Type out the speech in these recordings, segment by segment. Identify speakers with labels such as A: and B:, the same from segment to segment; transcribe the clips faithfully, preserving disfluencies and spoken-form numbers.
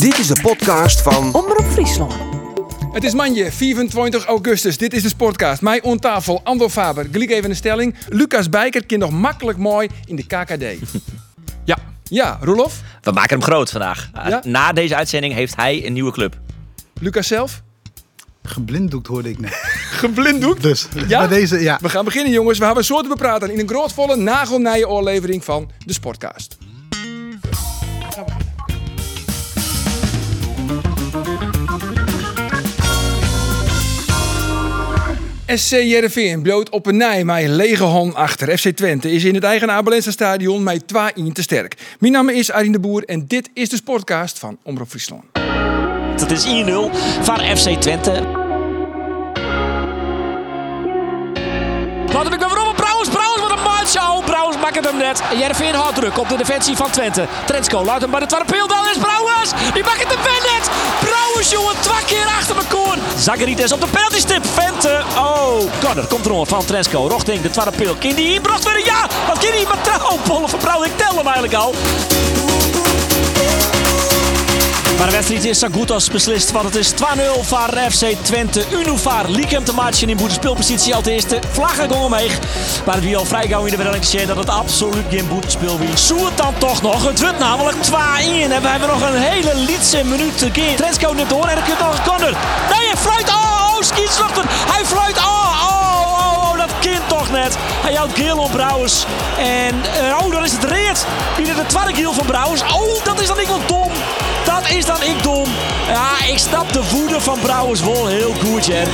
A: Dit is de podcast van
B: Omroep Friesland.
C: Het is manje, vierentwintig augustus. Dit is de Sportcast. Mij on tafel, Andor Faber. Gelijk even een stelling. Lucas Bijker kan nog makkelijk mooi in de K K D.
D: Ja.
C: Ja, Roelof?
E: We maken hem groot vandaag.
C: Ja?
E: Na deze uitzending heeft hij een nieuwe club.
C: Lucas zelf?
F: Geblinddoekt hoorde ik net.
C: Geblinddoekt?
F: Dus
C: Ja?
F: bij deze, ja.
C: We gaan beginnen, jongens. We hebben soorten bepraten in een grootvolle nagelnije oorlevering van de Sportcast. S C Heerenveen bloot op een nij met lege hand achter. F C Twente is in het eigen Abelense stadion met twee-een te sterk. Mijn naam is Arjen de Boer en dit is de Sportcast van Omroep Friesland.
G: Het is één nul van F C Twente. Laat hem ik weer op Brouwers. Brouwers wat een maatje. Oh, Brouwers maakt hem net. Heerenveen houdt druk op de defensie van Twente. Trensko laat hem bij de tweede peel. Dan is Brouwers. Die maakt hem weer net. Brouwers, jongen, twee keer achter elkaar. Zagaritis op de penaltystip. Vente. Oh, corner komt er van Trensko. Rochting de tweede peel. Kan die inbracht weer? Ja, wat kan die? Maar trouw, Polen van Brouwers. Ik tel hem eigenlijk al. Maar de wedstrijd is zo goed als beslist, want het is twee nul voor F C Twente. Unuvar liek hem te matchen in boete speelpositie als eerste. Vlaggen ging omheen. Maar het wie al vrij gauw in de wedstrijd dat het absoluut geen boetespel was. Zo het dan toch nog. Het wordt namelijk twee-een. En we hebben nog een hele lietse minuut te gaan. Trensko neemt door en er komt nog een corner. Nee, hij fluit. Oh, oh, schietslachter. Hij fluit. Oh, oh, oh, oh, dat kind toch net. Hij houdt geel op Brouwers. En, uh, oh, dan is het reed. Hier de tweede geel van Brouwers. Oh, dat is dan ik wel dom. Dat is dan ik dom. Ja, ik snap de woede van Brouwers wel heel goed, hè.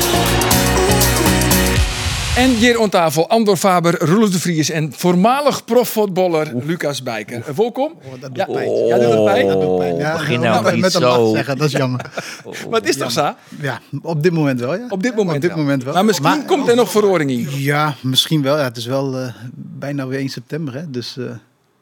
C: En hier aan tafel Andor Faber, Roelof de Vries en voormalig profvoetballer Lucas Bijker. Welkom.
F: Oh, dat doet
C: Ja,
F: pijn.
C: ja, doet het pijn?
F: Dat doet pijn. Ja,
E: begin
F: nou,
E: nou
F: met
E: niet
F: met een
E: zo.
F: lach zeggen, dat is jammer.
C: Maar het is toch zo?
F: Ja, op dit moment wel, ja.
C: Op dit moment
F: Op dit
C: wel.
F: moment wel.
C: Maar misschien
F: Maar-
C: komt er nog verhoring in.
F: Ja, misschien wel. Ja, het is wel uh, bijna weer één september, hè. Dus uh,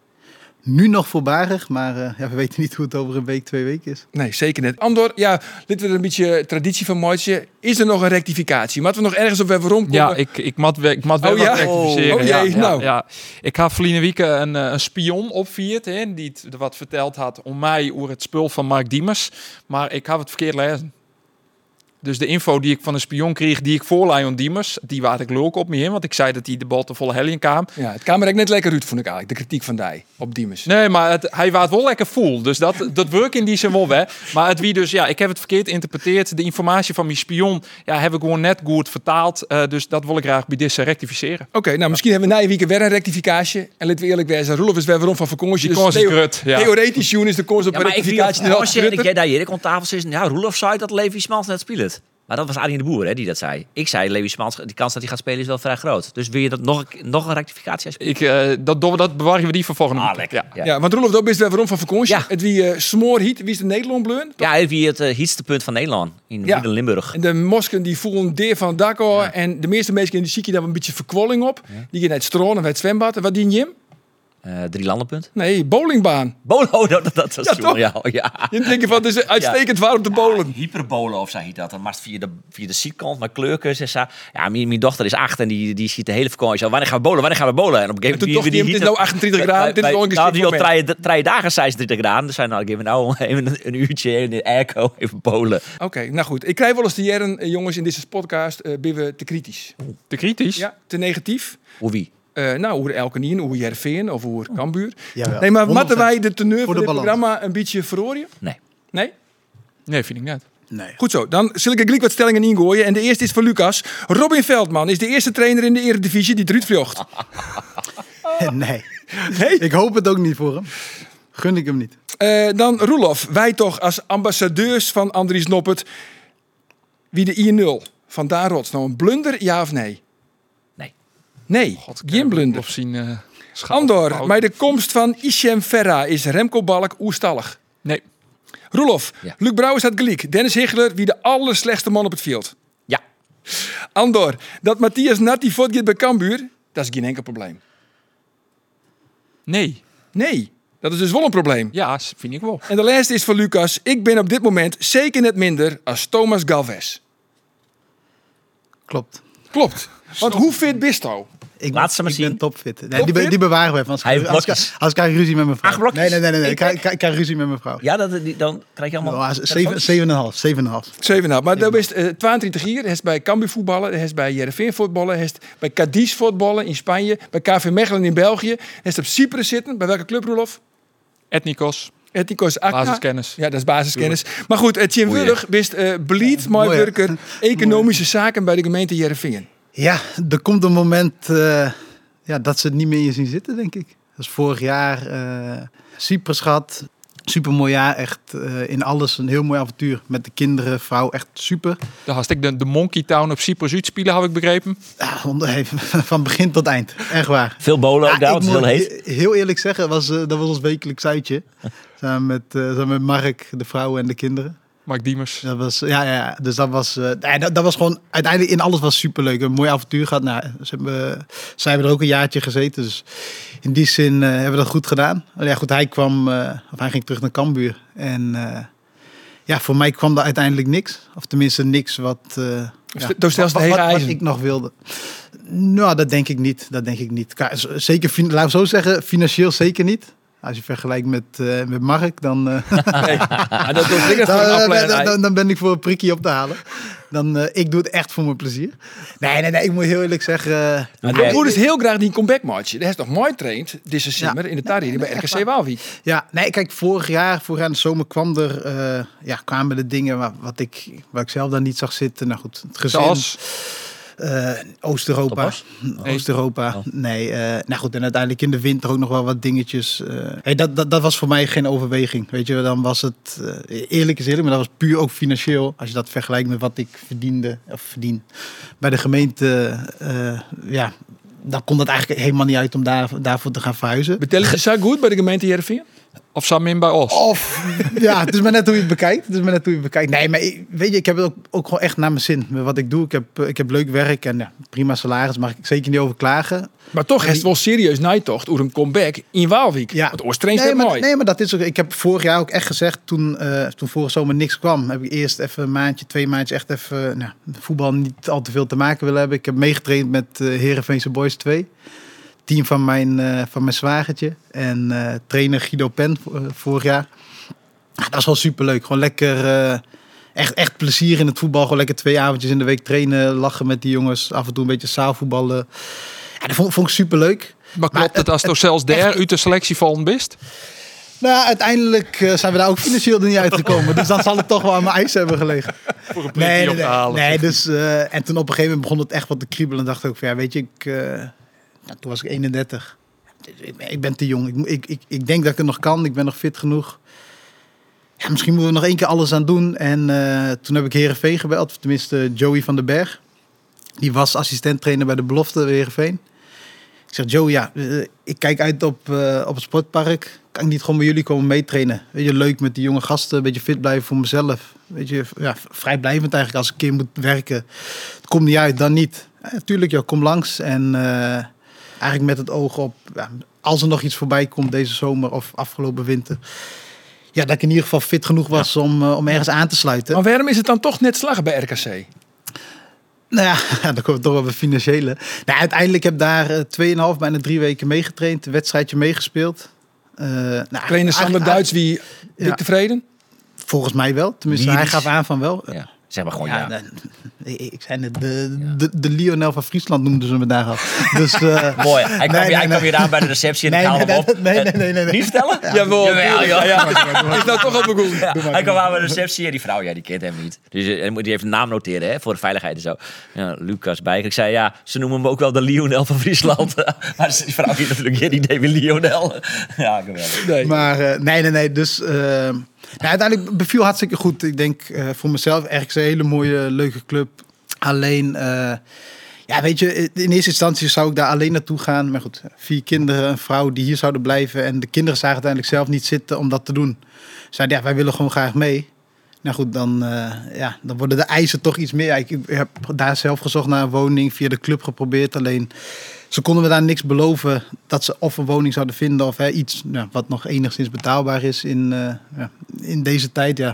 F: nu nog voorbarig, maar uh, ja, we weten niet hoe het over een week, twee weken is.
C: Nee, zeker niet. Andor, ja, dit wordt een beetje traditie van Moitje. Is er nog een rectificatie? Moeten we nog ergens op even rondkomen?
D: Ja, ik, ik moet wel, ik moet wel
C: Oh, ja?
D: wat rectificeren.
C: Oh, oh,
D: ja,
C: jee,
D: ja,
C: nou.
D: ja. Ik had verleden week een, eh, een spion opvierd, hè, die het wat verteld had om mij over het spul van Mark Diemers. Maar ik had het verkeerd lezen. Dus de info die ik van een spion kreeg, die ik voorlei aan Diemers, die waar ik leuk op me heen, want ik zei dat hij de bal te volle helling kwam.
C: Ja, het kwam er net lekker uit, vond ik eigenlijk. De kritiek van Dij op Diemers.
D: Nee, maar het, hij was wel lekker vol. Dus dat, dat werkt in die zin wel, hè. Maar het wie dus, ja, ik heb het verkeerd geïnterpreteerd. De informatie van mijn spion, ja, heb ik gewoon net goed vertaald. Uh, dus dat wil ik graag bij deze rectificeren.
C: Oké, nou misschien hebben we na je week weer een rectificatie. En laten we eerlijk zijn, Roelof is weer waarom van vakantie.
D: Die kans is grut, ja.
C: Theoretisch Joen is de kans op
E: Ja,
C: een
E: maar ik
C: rectificatie.
E: viel
C: net
E: als je dat
C: als
E: jij daar hier aan tafel zit. Ja, Roelof zei dat Levi Smans net speelt. Maar dat was Arjen de Boer, hè, die dat zei. Ik zei, Levi Smans, die kans dat hij gaat spelen is wel vrij groot. Dus wil je dat nog, een- nog een rectificatie?
D: Ik, uh, dat, doen we- dat bewaren we die voor volgende
E: Ah,
D: week.
E: lekker.
D: Ja.
C: Ja, want Roelof, dat is weer waarom van vakantie.
E: Ja.
C: Het wie uh, smoorhiet, wie is de Nederland bleun?
E: Ja, wie het uh, hietste punt van Nederland in
C: Ja.
E: ja. Limburg.
C: En de mosken die voelen deer van het dak af. En de meeste mensen in de ziekte hebben een beetje verkwolling op. Die gaan naar het stroom of naar het zwembad. En wat dien je?
E: Uh, drie landenpunt.
C: Nee, bowlingbaan.
E: Bolo, dat, dat was
C: Ja,
E: jongen,
C: toch?
E: ja, oh, ja.
C: Je denkt van, het is uitstekend waar om te bowlen.
E: Hyperbolen of zei dat. Dan maar via de, via de zijkant met kleurkens en zo. Ja, mijn, mijn dochter is acht en die, die ziet de hele vakantie al. Wanneer gaan we bowlen? Wanneer gaan we bowlen? En op een
C: En
E: gegeven
C: toen
E: moment...
C: toch, het is nou achtentwintig graden. Dit is wel een
E: Nou, die al
C: geschikt moment.
E: drie, drie dagen zesendertig graden. Dus zijn nou, geven we nou even een, een uurtje in de airco even bowlen.
C: Oké, nou goed. Ik krijg wel eens de jaren, eh, jongens, in deze podcast, uh, ben we te kritisch.
D: Te kritisch?
C: Ja, te negatief.
E: Hoe wie?
C: Uh, nou, hoe Elkenien, hoe Heerenveen of hoe Cambuur.
F: Jawel,
C: Nee, maar
F: honderd
C: moeten
F: procent.
C: wij de teneur
F: Voor
C: van
F: de
C: dit
F: balans.
C: programma een beetje verrooien?
E: Nee.
C: Nee?
D: Nee, vind ik net.
F: Nee.
C: Goed zo, dan zal ik er gelijk wat stellingen ingooien. En de eerste is voor Lucas. Robin Veldman is de eerste trainer in de Eredivisie die het Ruud vlocht.
F: Nee.
C: Nee?
F: Ik hoop het ook niet voor hem. Gun ik hem niet.
C: Uh, dan Roelof, wij toch als ambassadeurs van Andries Noppert. Wie de I nul van daar rots. Nou een blunder, ja of nee?
E: Nee.
C: Nee, geen blunder.
D: Of zien, uh, schaal-
C: Andor,
D: fout.
C: bij de komst van Ishem Ferra is Remco Balk oerstallig.
D: Nee.
C: Roelof,
E: Ja.
C: Luc Brouwers had gelijk. Dennis Higler wie de allerslechtste man op het veld.
E: Ja.
C: Andor, dat Matthias Natti voortgaat bij Cambuur, dat is geen enkel probleem.
D: Nee.
C: Nee, dat is dus wel een probleem.
D: Ja, vind ik wel.
C: En de laatste is voor Lucas. Ik ben op dit moment zeker net minder als Thomas Galvez.
F: Klopt.
C: Klopt. Want hoe fit bist jou?
F: Ik,
E: Laat ze maar
F: ik
E: zien.
F: ben topfit. Nee,
C: Topfit?
F: die, be- die bewaren we even. Als,
E: Hij
F: ik-
E: heeft
F: als, ik-
E: blokjes.
F: als ik krijg ruzie met mijn vrouw.
E: Acht blokjes?
F: Nee, nee, nee. nee, nee. Ik,
E: Ik-
F: krijg- ik krijg ruzie met mijn vrouw.
E: Ja, dat, die, dan krijg je allemaal...
F: Oh, zeven, zeven en een half. Zeven en een half.
C: zeven Maar dan is uh, tweeëntwintig jaar. Hij is bij Cambuur voetballen. Hij is bij Heerenveen voetballen. Hij is bij Cadiz voetballen in Spanje. Bij K V Mechelen in België. Hij is op Cyprus zitten. Bij welke club, Roelof?
D: Etnikos,
C: Ethicos Acta.
D: basiskennis.
C: Ja, dat is basiskennis. Maar goed, het Jim
E: Goeie.
C: Wurg wist uh, beleid,
F: Ja,
C: mooi
F: mooi, hè?
C: werker, economische zaken bij de gemeente Heerenveen.
F: Ja, er komt een moment uh, ja, dat ze het niet meer in je zien zitten, denk ik. Dat is vorig jaar uh, Cyprus gehad. Super mooi jaar, echt uh, in alles een heel mooi avontuur. Met de kinderen, vrouw, echt super.
D: Daar had ik de, de Monkey Town op Cyprus uitspelen, heb ik begrepen.
F: Ja, onder- hey, van begin tot eind, echt waar.
E: Veel bolen ook
F: Ja,
E: daar,
F: ik
E: want het is heel
F: moet
E: heet.
F: he- heel eerlijk zeggen, was, uh, dat was ons wekelijks uitje. Samen met, uh, samen met Mark, de vrouw en de kinderen.
D: Mark Diemers.
F: Dat was, ja, ja, ja, dus dat was, uh, nee, dat, dat was gewoon, uiteindelijk in alles was superleuk. Een mooi avontuur gehad. Nou, ze hebben, zij hebben er ook een jaartje gezeten, dus in die zin uh, hebben we dat goed gedaan. Ja, goed, hij kwam, uh, of hij ging terug naar Cambuur. En uh, ja, voor mij kwam er uiteindelijk niks. Of tenminste niks wat, uh, ja,
C: Toen stel je de
F: wat,
C: hele
F: wat, wat
C: eisen.
F: ik nog wilde. Nou, dat denk ik niet. Dat denk ik niet. Ka- Zeker, fin- laten we zo zeggen, financieel zeker niet. Als je vergelijkt met, uh, met Mark, dan... Uh,
C: Nee. Ja, dat was ik voor een
F: dan,
C: afleiding.
F: dan, dan, dan ben ik voor een prikkie op te halen. Dan, uh, ik doe het echt voor mijn plezier. Nee, nee, nee. Ik moet heel eerlijk zeggen... Uh,
C: Ja, de broer is heel graag die comeback match. Hij is nog mooi traind, deze simmer,
F: Ja.
C: in de Tari bij
F: Nee,
C: R K
F: echt
C: C
F: waar.
C: Waalwijk.
F: ja, nee, kijk, vorig jaar, vorig jaar in de zomer kwam er... Uh, ja, kwamen de dingen waar, wat ik, waar ik zelf dan niet zag zitten. Nou goed, het gezin...
D: Zoals,
F: Uh, Oost-Europa.
E: Topas?
D: Nee.
F: Oost-Europa.
E: Oh.
F: Nee, uh, nou goed, en uiteindelijk in de winter ook nog wel wat dingetjes. Uh, hey, dat, dat, dat was voor mij geen overweging. Weet je, dan was het, uh, eerlijk is eerlijk, maar dat was puur ook financieel. Als je dat vergelijkt met wat ik verdiende, of verdien bij de gemeente, uh, ja, dan kon dat eigenlijk helemaal niet uit om daar, daarvoor te gaan verhuizen.
C: Betel je zo goed bij de gemeente Heerenveen?
D: of Samin bij ons.
F: Of, ja, het is maar net hoe je het bekijkt. Het is maar net hoe je het bekijkt. Nee, maar ik- weet je, ik heb het ook, ook gewoon echt naar mijn zin. Met wat ik doe, ik heb, eh, ik heb leuk werk en ja, prima salaris. Mag ik zeker niet over klagen.
C: Maar toch is het wel serieus nijtocht over een comeback in Waalwijk.
F: Ja.
C: Want Oostreens
F: Nee,
C: is
F: maar,
C: mooi.
F: nee, maar dat is ook... Ik heb vorig jaar ook echt gezegd, toen, eh toen vorige zomer niks kwam... heb ik eerst even een maandje, twee maandjes echt even... Nou, voetbal niet al te veel te maken willen hebben. Ik heb meegetraind met uh, Heerenveense Boys twee. Team van mijn, uh, van mijn zwagertje. En uh, trainer Guido Pen uh, vorig jaar. Ja, dat was wel superleuk. Gewoon lekker... Uh, echt, echt plezier in het voetbal. Gewoon lekker twee avondjes in de week trainen. Lachen met die jongens. Af en toe een beetje zaalvoetballen. Ja, dat vond, vond ik superleuk.
D: Maar klopt
F: maar
D: het
F: het-
D: als toch zelfs daar uit de selectie vallen bist?
F: Nou, uiteindelijk uh, zijn we daar ook financieel er niet uitgekomen. Dus dan zal het toch wel aan mijn ijs hebben gelegen.
D: Voor een
F: Nee, nee,
D: op te
F: nee.
D: halen.
F: nee dus, uh, en toen op een gegeven moment begon het echt wat te kriebelen. En dacht ik ook van, ja, weet je, ik, uh, nou, toen was ik eenendertig. Ik, ik ben te jong. Ik, moet- ik, ik, ik denk dat ik het nog kan. Ik ben nog fit genoeg. Ja, misschien moeten we nog één keer alles aan doen. En uh, toen heb ik Heerenveen gebeld. Of tenminste Joey van den Berg. Die was assistent-trainer bij de Belofte bij Heerenveen. Ik zeg, Joe, ja, uh, ik kijk uit op, uh, op het sportpark. Kan ik niet gewoon bij jullie komen meetrainen? Weet je, leuk met die jonge gasten. Een beetje fit blijven voor mezelf. Weet je, ja, vrijblijvend eigenlijk. Als ik een keer moet werken, het komt niet uit, dan niet. Ja, tuurlijk, ja, kom langs. En uh, eigenlijk met het oog op... Ja, als er nog iets voorbij komt deze zomer of afgelopen winter... Ja, dat ik in ieder geval fit genoeg was ja. om, uh, om ergens aan te sluiten.
C: Maar waarom is het dan toch net slagen bij R K C?
F: Nou ja, dan komen we toch wel bij financiële. Nou, uiteindelijk heb ik daar uh, tweeënhalf, bijna drie weken meegetraind. Een wedstrijdje meegespeeld. Uh, nou,
C: Trainer Sander Duits, wie dik
F: ja.
C: tevreden?
F: Volgens mij wel. Tenminste,
E: Lyrisch.
F: hij gaf aan van wel.
E: Ja. Zeg maar gewoon
F: Ja,
E: ja.
F: dan- ik ik zei net, de, de, de Lionel van Friesland noemden ze me daar al. Dus, uh,
E: Mooi. Hij kwam,
F: Nee,
E: weer,
F: nee,
E: hij kwam
F: nee.
E: weer aan bij de receptie en
F: Nee,
E: ik haalde
F: nee,
E: hem op.
F: nee, nee, nee, nee, nee.
E: Niet vertellen?
C: Jawel,
E: Jawel,
C: ja,
E: ja.
C: Is nou toch al begonnen?
E: Ja,
F: Doe maar,
E: hij kwam
F: doe
E: aan bij de receptie en die vrouw, ja, die kent hem niet. Dus eh, hij moet die even een naam noteren, hè, voor de veiligheid en zo. Ja, Lucas Bijk. Ik zei, ja, ze noemen hem ook wel de Lionel van Friesland. Maar die vrouw heeft natuurlijk geen idee wie Lionel. Ja, geweldig.
C: Nee.
F: Maar uh, nee, nee, nee. Dus uh, nou, uiteindelijk beviel hartstikke goed. Ik denk uh, voor mezelf ergens een hele mooie, leuke club. Alleen, uh, ja, weet je, in eerste instantie zou ik daar alleen naartoe gaan. Maar goed, vier kinderen, een vrouw die hier zouden blijven. En de kinderen zagen uiteindelijk zelf niet zitten om dat te doen. Zeiden, ja, wij willen gewoon graag mee. Nou goed, dan, uh, ja, dan worden de eisen toch iets meer. Ik, ik heb daar zelf gezocht naar een woning, via de club geprobeerd. Alleen, ze konden me daar niks beloven dat ze of een woning zouden vinden of hè, iets nou, wat nog enigszins betaalbaar is in, uh, ja, in deze tijd. Ja.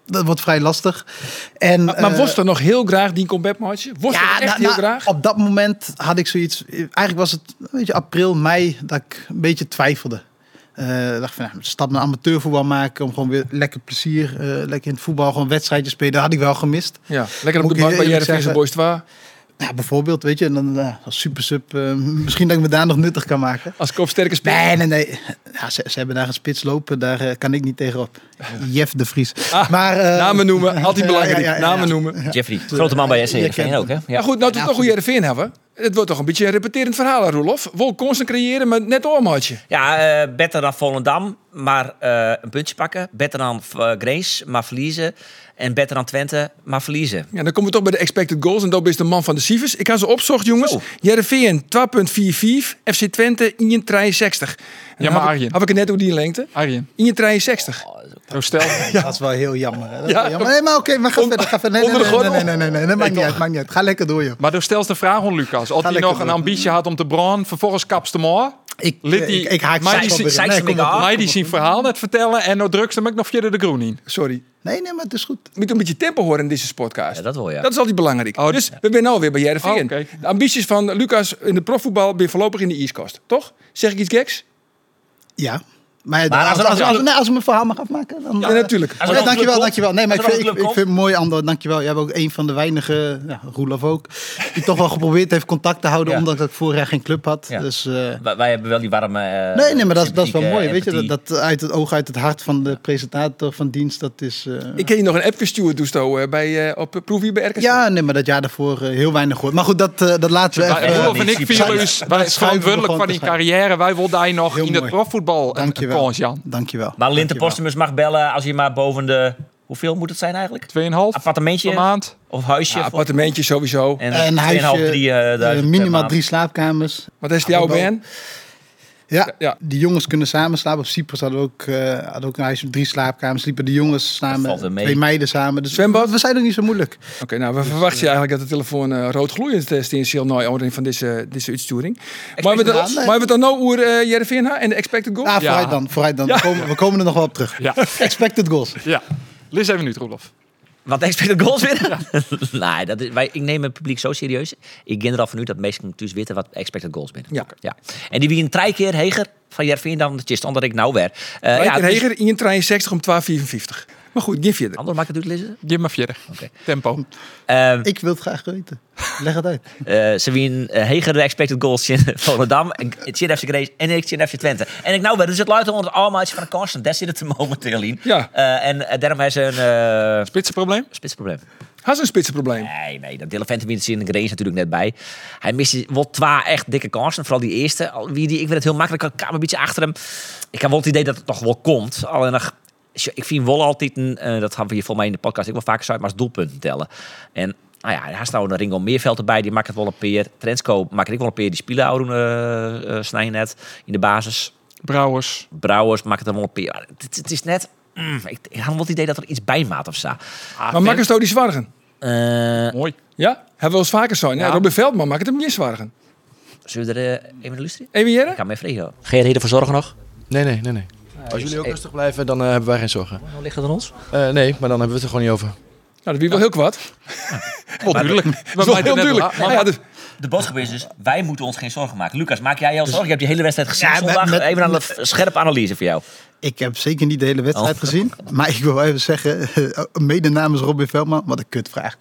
F: dat wordt vrij lastig. En,
C: Maar, maar
F: uh,
C: was er nog heel graag die comeback-match? Was er echt
F: nou,
C: heel
F: nou,
C: graag?
F: Op dat moment had ik zoiets... Eigenlijk was het een beetje april, mei, dat ik een beetje twijfelde. Uh, dacht van, nou, stap naar amateurvoetbal maken, om gewoon weer lekker plezier, uh, lekker in het voetbal, gewoon wedstrijdjes spelen. Dat had ik wel gemist.
C: Ja, lekker op
F: Moet
C: de
F: ik
C: bank bij
F: eerlijk
C: Jereveen
F: zeggen-
C: Boys twee.
F: Nou, bijvoorbeeld, weet je, en dan uh, als super sub, uh, misschien dat ik me daar nog nuttig kan maken.
C: Als kopsterke speler.
F: Nee, nee, nee. Ja, ze, ze hebben daar een spits lopen, daar uh, kan ik niet tegenop. Jeff de Vries.
C: Ah,
F: maar, uh,
C: namen noemen, altijd belangrijk.
F: ja, ja, ja, ja.
C: Namen noemen.
E: Jeffrey, grote man bij S C
F: Je
E: Heerenveen
F: kent
E: ook, hè? Ja.
C: Maar goed, nou we
F: Ja,
C: toch goed Jereveen hebben. Het wordt toch een beetje een repeterend verhaal, hè, Roelof? Wel kansen creëren, maar net oormatje.
E: Ja, uh, beter dan Volendam, maar uh, een puntje pakken. Beter dan uh, Grace, maar verliezen. En beter dan Twente, maar verliezen.
C: Ja, dan komen we toch bij de expected goals. En dat is de man van de cijfers. Ik had ze opzocht, jongens.
E: Zo.
C: Jereveen twee komma vierenzestig. F C Twente één komma drieënzestig. En
D: Ja,
C: dan
D: maar
C: heb ik-
D: Arjen.
C: Heb ik het net hoe die lengte?
D: Arjen,
C: één komma drieënzestig.
D: zo stel.
F: Dat is wel heel jammer. Hè? Dat is
C: Ja.
F: wel jammer. Nee, maar oké, maar ga
C: On-
F: verder. Ga verder. Nee,
C: onder
F: nee,
C: de
F: nee,
C: gordel.
F: nee, nee, nee, nee, nee, maakt niet uit, maakt niet uit. Ga lekker door, joh.
D: Maar dan stel de vraag aan Lucas. Of hij
F: lekker
D: nog een
F: door.
D: ambitie had om te branden, vervolgens kapste maar.
F: Ik,
D: Lid die-
F: ik, ik haak
D: maar
F: straks
D: die
F: wel
D: zie-
F: weer in.
E: zei
F: Nee,
E: ze
F: kom
E: me
F: op.
E: aan.
D: Mij die zien verhaal net vertellen en nou drukste hem ook nog verder de groen in.
C: Sorry.
F: Nee, nee, maar het is goed.
C: Je moet een beetje tempo horen in deze podcast.
E: Ja, dat wel, ja.
C: Dat is altijd belangrijk.
D: Oh,
C: dus we zijn alweer bij Jereveen.
D: Oh, oké.
C: De ambities van Lucas in de profvoetbal ben voorlopig in de East toch? Zeg ik iets geks?
F: Ja. Maar,
E: Maar
F: als,
E: als
F: als,
E: er-
F: als,
E: als er-
F: als, als ik mijn verhaal mag afmaken, dan...
C: Ja, natuurlijk.
E: Als er
F: Ja,
E: nog een
F: dankjewel,
E: club
F: dankjewel. Nee, maar ik
E: Als er
F: vind,
E: nog
F: ik,
E: een
F: ik
E: club
F: vind het mooi, Andor, dankjewel. Jij bent ook een van de weinige, ja, Roelof ook, die toch wel geprobeerd heeft contact te houden,
E: Ja.
F: ondanks dat ik vorig jaar geen club had.
E: Ja.
F: Dus, uh,
E: Wij, wij hebben wel die warme... uh,
F: nee, nee, maar dat, is- dat is wel
E: sympathieke
F: mooi. Weet je,
E: empathie.
F: dat, dat uit het oog, uit het hart van de presentator van dienst, dat is... uh,
C: Ik ken je nog een app gestuurd, Doesto, uh, bij, uh, op proefie bij R K C.
F: ja, nee, maar dat jaar daarvoor uh, heel weinig gehoord. Maar goed, dat, uh, dat laten we
D: Wij,
F: even...
D: Roelof en ik
E: niet
D: vielen
E: precies.
D: dus
F: Dat
D: wij
F: schuiven we
D: verantwoordelijk
F: gewoon
D: voor
F: te
D: die
F: schuiven.
D: carrière. Wij wilden daar nog
F: Heel
D: in het
F: mooi.
D: profvoetbal een
F: Dankjewel.
D: kans, Jan.
F: Dankjewel.
E: Maar Linte
F: Dankjewel.
E: Postumus mag bellen als je maar boven de... Hoeveel moet het zijn eigenlijk?
D: tweeënhalf
E: Appartementje
D: per maand.
E: of huisje?
C: Ja, appartementje sowieso.
E: en
F: Een
E: tweeënhalf,
F: huisje,
E: drie, uh,
F: uh,
E: duizend per
F: minimaal
E: maand.
F: drie slaapkamers.
C: Wat is het jouw
F: Voetbal.
C: Ben?
F: Ja,
C: Ja.
F: die jongens kunnen samen slapen. Op Cyprus hadden we ook, uh, hadden ook een huisje met drie slaapkamers. Liepen de jongens
E: valt wel
F: samen,
E: mee.
F: twee meiden samen. Dus
C: Zwembad?
F: we zijn ook niet zo moeilijk.
C: Oké, nou, we verwachten je eigenlijk dat de telefoon uh, rood gloeiend is in heel nooit ordering van deze, deze uitsturing. Maar we,
F: goals?
C: dan,
F: Nee.
C: maar we dan nou over uh, Jereveen en de expected goal?
F: Ah,
D: Ja.
F: vooruit dan. Vooruit dan.
C: Ja.
F: We, komen, we komen er nog wel op terug.
D: Ja,
F: Expected goals.
D: ja. Lees even nu, Roelof.
E: Wat expected goals weer? nee, dat is, wij, ik neem het publiek zo serieus. Ik ga er al van u dat meesten natuurlijk weten wat expected goals zijn.
C: Ja.
E: ja. En die wie een drie keer heger van Jervin dan het is omdat ik nou weer. Uh,
C: Uh,
E: ja, dus,
C: Heger, één komma drieënzestig om twee komma vierenvijftig. Maar goed, geef je er.
E: Ander, mag ik het uitlezen?
D: Geef maar verder.
E: Oké.
D: Tempo.
E: Uh,
F: Ik wil het graag weten. Leg het uit.
E: uh, ze wien uh, heger de expected goals in Volendam, het F C Grace en ik in F C Twente. En ik nou weer, dus het luidt onder allemaal van de kansen. Daar zit het er momenteel in.
C: Ja.
E: Uh, en uh, daarom hebben ze een uh,
D: Spitsenprobleem?
E: spitsprobleem.
C: Had ze een spitsenprobleem?
E: Nee, nee, dat Delevente wint in de Grace natuurlijk net bij. Hij mist wel twee echt dikke kansen. Vooral die eerste. Al Wie die, ik vind het heel makkelijk. Ik kwam een beetje achter hem. Ik heb wel het idee dat het nog wel komt. Alleen nog, ik vind wel altijd, een, uh, dat gaan we hier volgens mij in de podcast ik wel vaker zo uit, maar als doelpunten tellen. En nou ja, hij is nou een Ringo Meerveld erbij. Die maakt het wel een peer. Trensco maakt ik wel een peer. Die spielenhouden uh, uh, snijden net in de basis.
D: Brouwers.
E: Brouwers maakt het er wel een peer. Het, het is net... Mm, ik, ik had wel het idee dat er iets bij maat of zo.
D: Ah,
C: Maar makkers die zwargen?
E: Uh,
D: Mooi.
C: Ja? Hebben we eens vaker zo. Ja.
E: Ja.
C: Robin Veldman maakt het hem niet zwargen.
E: zullen we er uh, even luisteren?
C: Even
E: Ik
C: jaren?
E: ga me vregen.
G: Ga je er voor zorgen nog?
A: Nee, nee, nee, nee. Als jullie ook rustig blijven, dan uh, hebben wij geen zorgen.
G: Hoe ligt het aan ons?
A: Uh, nee, maar dan hebben we het er gewoon niet over.
C: Nou, dat wie wel heel kwaad.
D: Wel duidelijk.
C: Dat is wel heel duidelijk.
E: maar-
C: Ah, ja, dus,
E: De boodschap is dus, wij moeten ons geen zorgen maken. Lucas, maak jij jou zorgen? Je hebt die hele wedstrijd gezien
F: Ja,
E: zondag.
F: met- met-
E: even een f- scherpe analyse voor jou.
F: Ik heb zeker niet de hele wedstrijd
E: Oh.
F: gezien. Maar ik wil wel even zeggen, mede namens Robin Veldman, wat een kutvraag.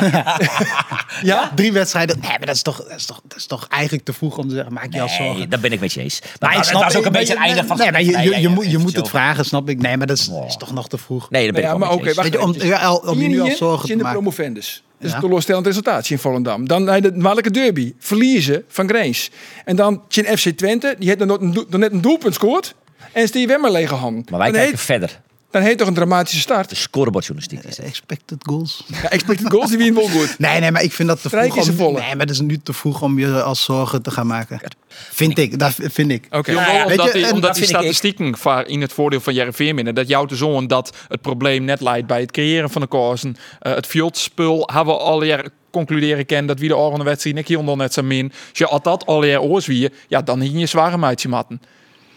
C: ja?
F: Drie wedstrijden. Nee, maar dat is, toch, dat, is toch, dat is toch eigenlijk te vroeg om te zeggen, maak je al zorgen.
E: Nee, daar ben ik met je eens. Maar,
F: Maar
E: het was ook een beetje het einde van...
F: Nee, maar je, je,
E: ja,
F: je,
E: ja,
F: moet, je
E: even
F: moet het
E: zo.
F: vragen, snap ik. Nee, maar dat is, is toch nog te vroeg.
E: Nee, daar ben
C: Ja,
E: ik wel
C: maar
E: met je
C: oké,
E: eens.
C: wacht
F: Weet je, om, ja, al- om je nu al zorgen te
C: in de
F: maken.
C: promovendus. Dat is
F: Ja.
C: een teleurstellend resultaat in Volendam. Dan hij de Wallijke derby. Verliezen van Grace. En dan in F C Twente. Die heeft dan nog een doel- dan net een doelpunt scoort. En is die weer maar lege hand.
E: Maar wij
C: dan,
E: kijken
C: heet,
E: verder.
C: dan heet toch een dramatische start.
E: De scorebordjournalistiek is het.
F: Expected goals.
C: Ja, expected goals, die winnen wel goed.
F: Nee, nee, maar ik vind dat te
C: Strijk
F: vroeg.
C: is
F: Om,
C: een volle.
F: nee, maar dat is nu te vroeg om je als zorgen te gaan maken. Vind ik, dat vind ik.
C: Oké.
D: Ja,
E: Nou ja,
D: omdat
F: weet je,
D: die,
F: en
D: omdat
E: dat
D: die
E: vind ik-
D: statistieken vaar in het voordeel van Jereveen binnen. Dat jouw te zoon dat het probleem net leidt bij het creëren van de kansen. Uh, het fieldspul hebben we al jaren concluderen kennen dat wie de oren wedstrijd ik hier onder net zo min. Als je al dat al jaren oors wie, ja, dan hing je zware meidje matten.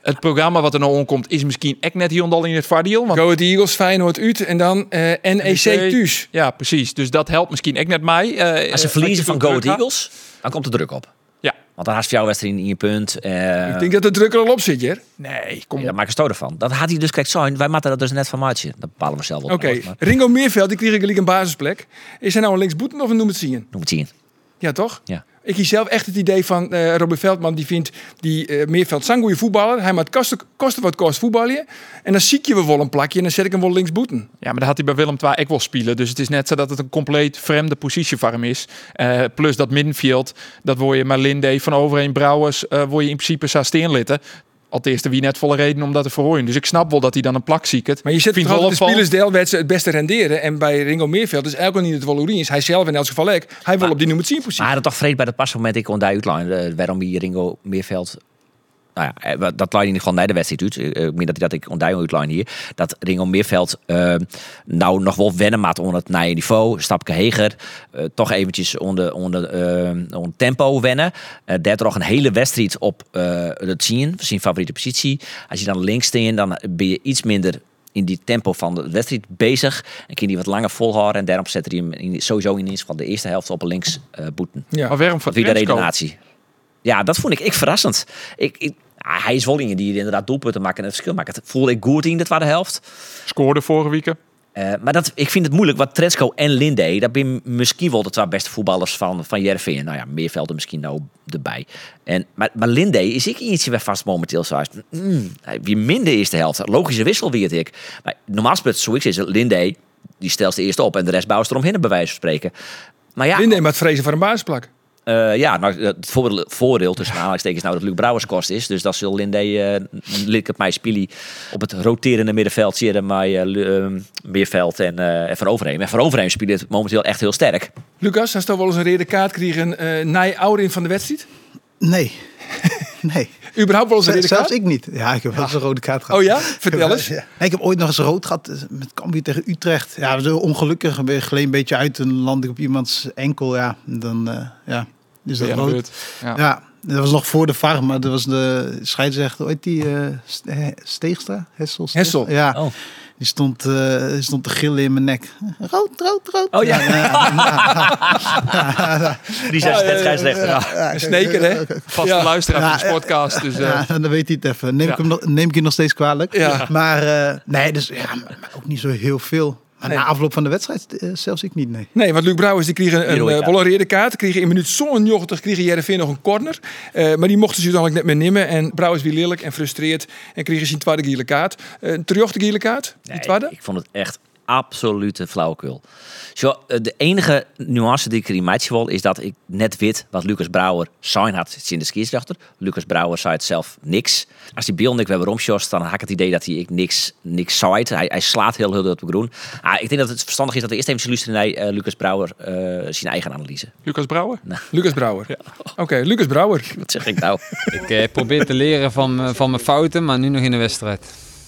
D: Het programma wat er nou omkomt is misschien echt net hier al in het vaardiel. Want
C: Go Ahead Eagles, Feyenoord uit en dan uh, N E C thuis.
D: Ja, precies. Dus dat helpt misschien echt net mij. Uh,
E: Als ze verliezen van Go Ahead Eagles, dan komt de druk op.
D: Ja.
E: Want dan haast jouw wedstrijd in je punt. Uh,
C: Ik denk dat de druk er al op zit, Jer.
D: Nee, kom
E: nee,
D: op.
E: daar maken ze ervan. Dat had hij dus, kijk, zo. Wij maken dat dus net van maatje. Dat bepalen we zelf wel.
C: Oké, okay. Ringo Meerveld, die kreeg gelijk een basisplek. Is hij nou een linksboeten of een noem het zien?
E: Noem het zien.
C: Ja, toch?
E: Ja.
C: Ik kies zelf echt het idee van uh, Robin Veldman. Die vindt die uh, Meerveld zo'n goede voetballer. Hij maakt kosten, kosten wat kost voetballen. En dan zie ik je wel een plakje en dan zet ik hem wel linksboeten.
D: Ja, maar dan had hij bij Willem twee ook wel spelen. Dus het is net zo dat het een compleet vreemde positie voor hem is. Uh, plus dat middenveld, dat word je met Linde, Van Overheen, Brouwers, uh, word je in principe zo steenlitten. Al het eerste wie net volle reden om dat te verhooien. Dus ik snap wel dat hij dan een plak ziet.
C: Maar je zet toch altijd de spelersdeel waar ze het beste renderen. En bij Ringo Meerveld is eigenlijk niet het volume is. Hij zelf in elk geval ook. Hij wil op die nummer tien positie.
E: Maar hij had toch vreed bij dat pasmoment ik ontdij uitline. Uh, waarom hij Ringo Meerveld... Nou ja, dat lijkt in ieder geval naar de wedstrijd uit. Ik meen dat, dat ik ontdij uitline hier. Dat Ringo Meerveld uh, nou nog wel wennen maakt onder het nieuwe niveau. Een stapje heger. Uh, toch eventjes onder, onder, uh, onder tempo wennen. Uh, daar toch een hele wedstrijd op uh, het zien. Zijn favoriete positie. Als je dan links staat, dan ben je iets minder in die tempo van de wedstrijd bezig. En kun je die wat langer volhouden. En daarom zet hij hem in, sowieso in ieder geval de eerste helft op een links uh, boeten.
D: Ja, maar waarom van
E: Wie de redenatie? Ja, dat vond ik, ik verrassend. Ik, ik, hij is wel iemand die inderdaad doelpunten maken en het verschil maken. Het voelde ik goed in de tweede helft.
D: Scoorde vorige week.
E: Uh, maar dat, ik vind het moeilijk. Wat Tretsko en Linde, dat ben misschien wel de twee beste voetballers van, van Jervin. Nou ja, Meerveld er misschien nou erbij. En, maar, maar Linde is ik ietsje weer vast momenteel zoals. Mm, wie minder eerste helft. Logische wissel weet ik. Maar normaal gesproken, zoiets is Linde, die stelt de eerste op en de rest bouwt eromheen, bij wijze van spreken. Maar ja,
C: Linde met vrezen voor een basisplak.
E: Uh, ja, nou, het voordeel, voordeel tussen aanhalingstekens nou dat Luc Brouwers kost is. Dus dat zal Linde, uh, lik het mij spelen op het roterende middenveld. Zie je mij uh, uh, Meerveld en, uh, en Van Overheem. En Van Overheem speelt het momenteel echt heel sterk.
C: Lucas, hast je wel eens een rode kaart kregen uh, na je ouder in van de wedstrijd?
F: Nee. Nee.
C: Überhaupt wel eens een rode kaart?
F: Zelfs ik niet. Ja, ik heb wel eens een rode kaart gehad.
C: Oh ja? Vertel eens.
F: Ja. Nee, ik heb ooit nog eens rood gehad met Cambuur tegen Utrecht. Ja, zo ongelukkig. Ik ben gleed een beetje uit en land ik op iemands enkel. Ja, dan uh, ja, is dat
D: ja,
F: rood.
D: Ja.
F: Ja, dat was nog voor de V A R, maar dat was de scheidsrechter. Ooit die uh, Steegstra? Hessel?
C: Hessel.
F: Ja.
E: Oh.
F: Die stond, uh, die stond te gillen in mijn nek. Rood, rood, rood.
E: Oh ja.
F: ja.
E: Die zegt net scheidsrechter. Ja.
C: Een sneker, hè?
D: Vaste
C: Ja.
D: luisteraar
F: Ja,
D: van de podcast. Dus, uh,
F: Ja, dan weet hij het even. Neem,
D: Ja.
F: ik, hem nog, neem ik je nog steeds kwalijk.
C: Ja.
F: Maar uh, nee, dus, ja, maar ook niet zo heel veel. Maar
C: Nee.
F: na afloop van de wedstrijd uh, zelfs ik niet, nee.
C: Nee, want Luc Brouwers die kreeg een,
E: Die rode
C: een uh,
E: kaart.
C: rode kaart. Kreeg in minuut zo'n jochtig kreeg Jereveen nog een corner. Uh, maar die mochten ze uiteindelijk net meer nemen. En Brouwers weer lelijk en frustreerd. En kreeg zijn tweede gele kaart. Uh, een terjochte gele kaart. Die
E: Nee,
C: tweede.
E: ik vond het echt absolute flauwekul. Zo, de enige nuance die ik erin maatje wil is dat ik net weet wat Lucas Brouwer zijn had in de scheidsrechter. Lucas Brouwer zei het zelf niks. Als die beeld ik weer waarom shost, dan had ik het idee dat hij ik niks niks zei. Hij, hij slaat heel heel op de groen. Ah, ik denk dat het verstandig is dat we eerst even luisteren naar uh, Lucas Brouwer uh, zijn eigen analyse.
D: Lucas Brouwer?
C: Lucas Brouwer. Ja. Oké, okay, Lucas Brouwer.
E: Wat zeg ik nou?
B: Ik eh, probeer te leren van, van mijn fouten, maar nu nog in de wedstrijd.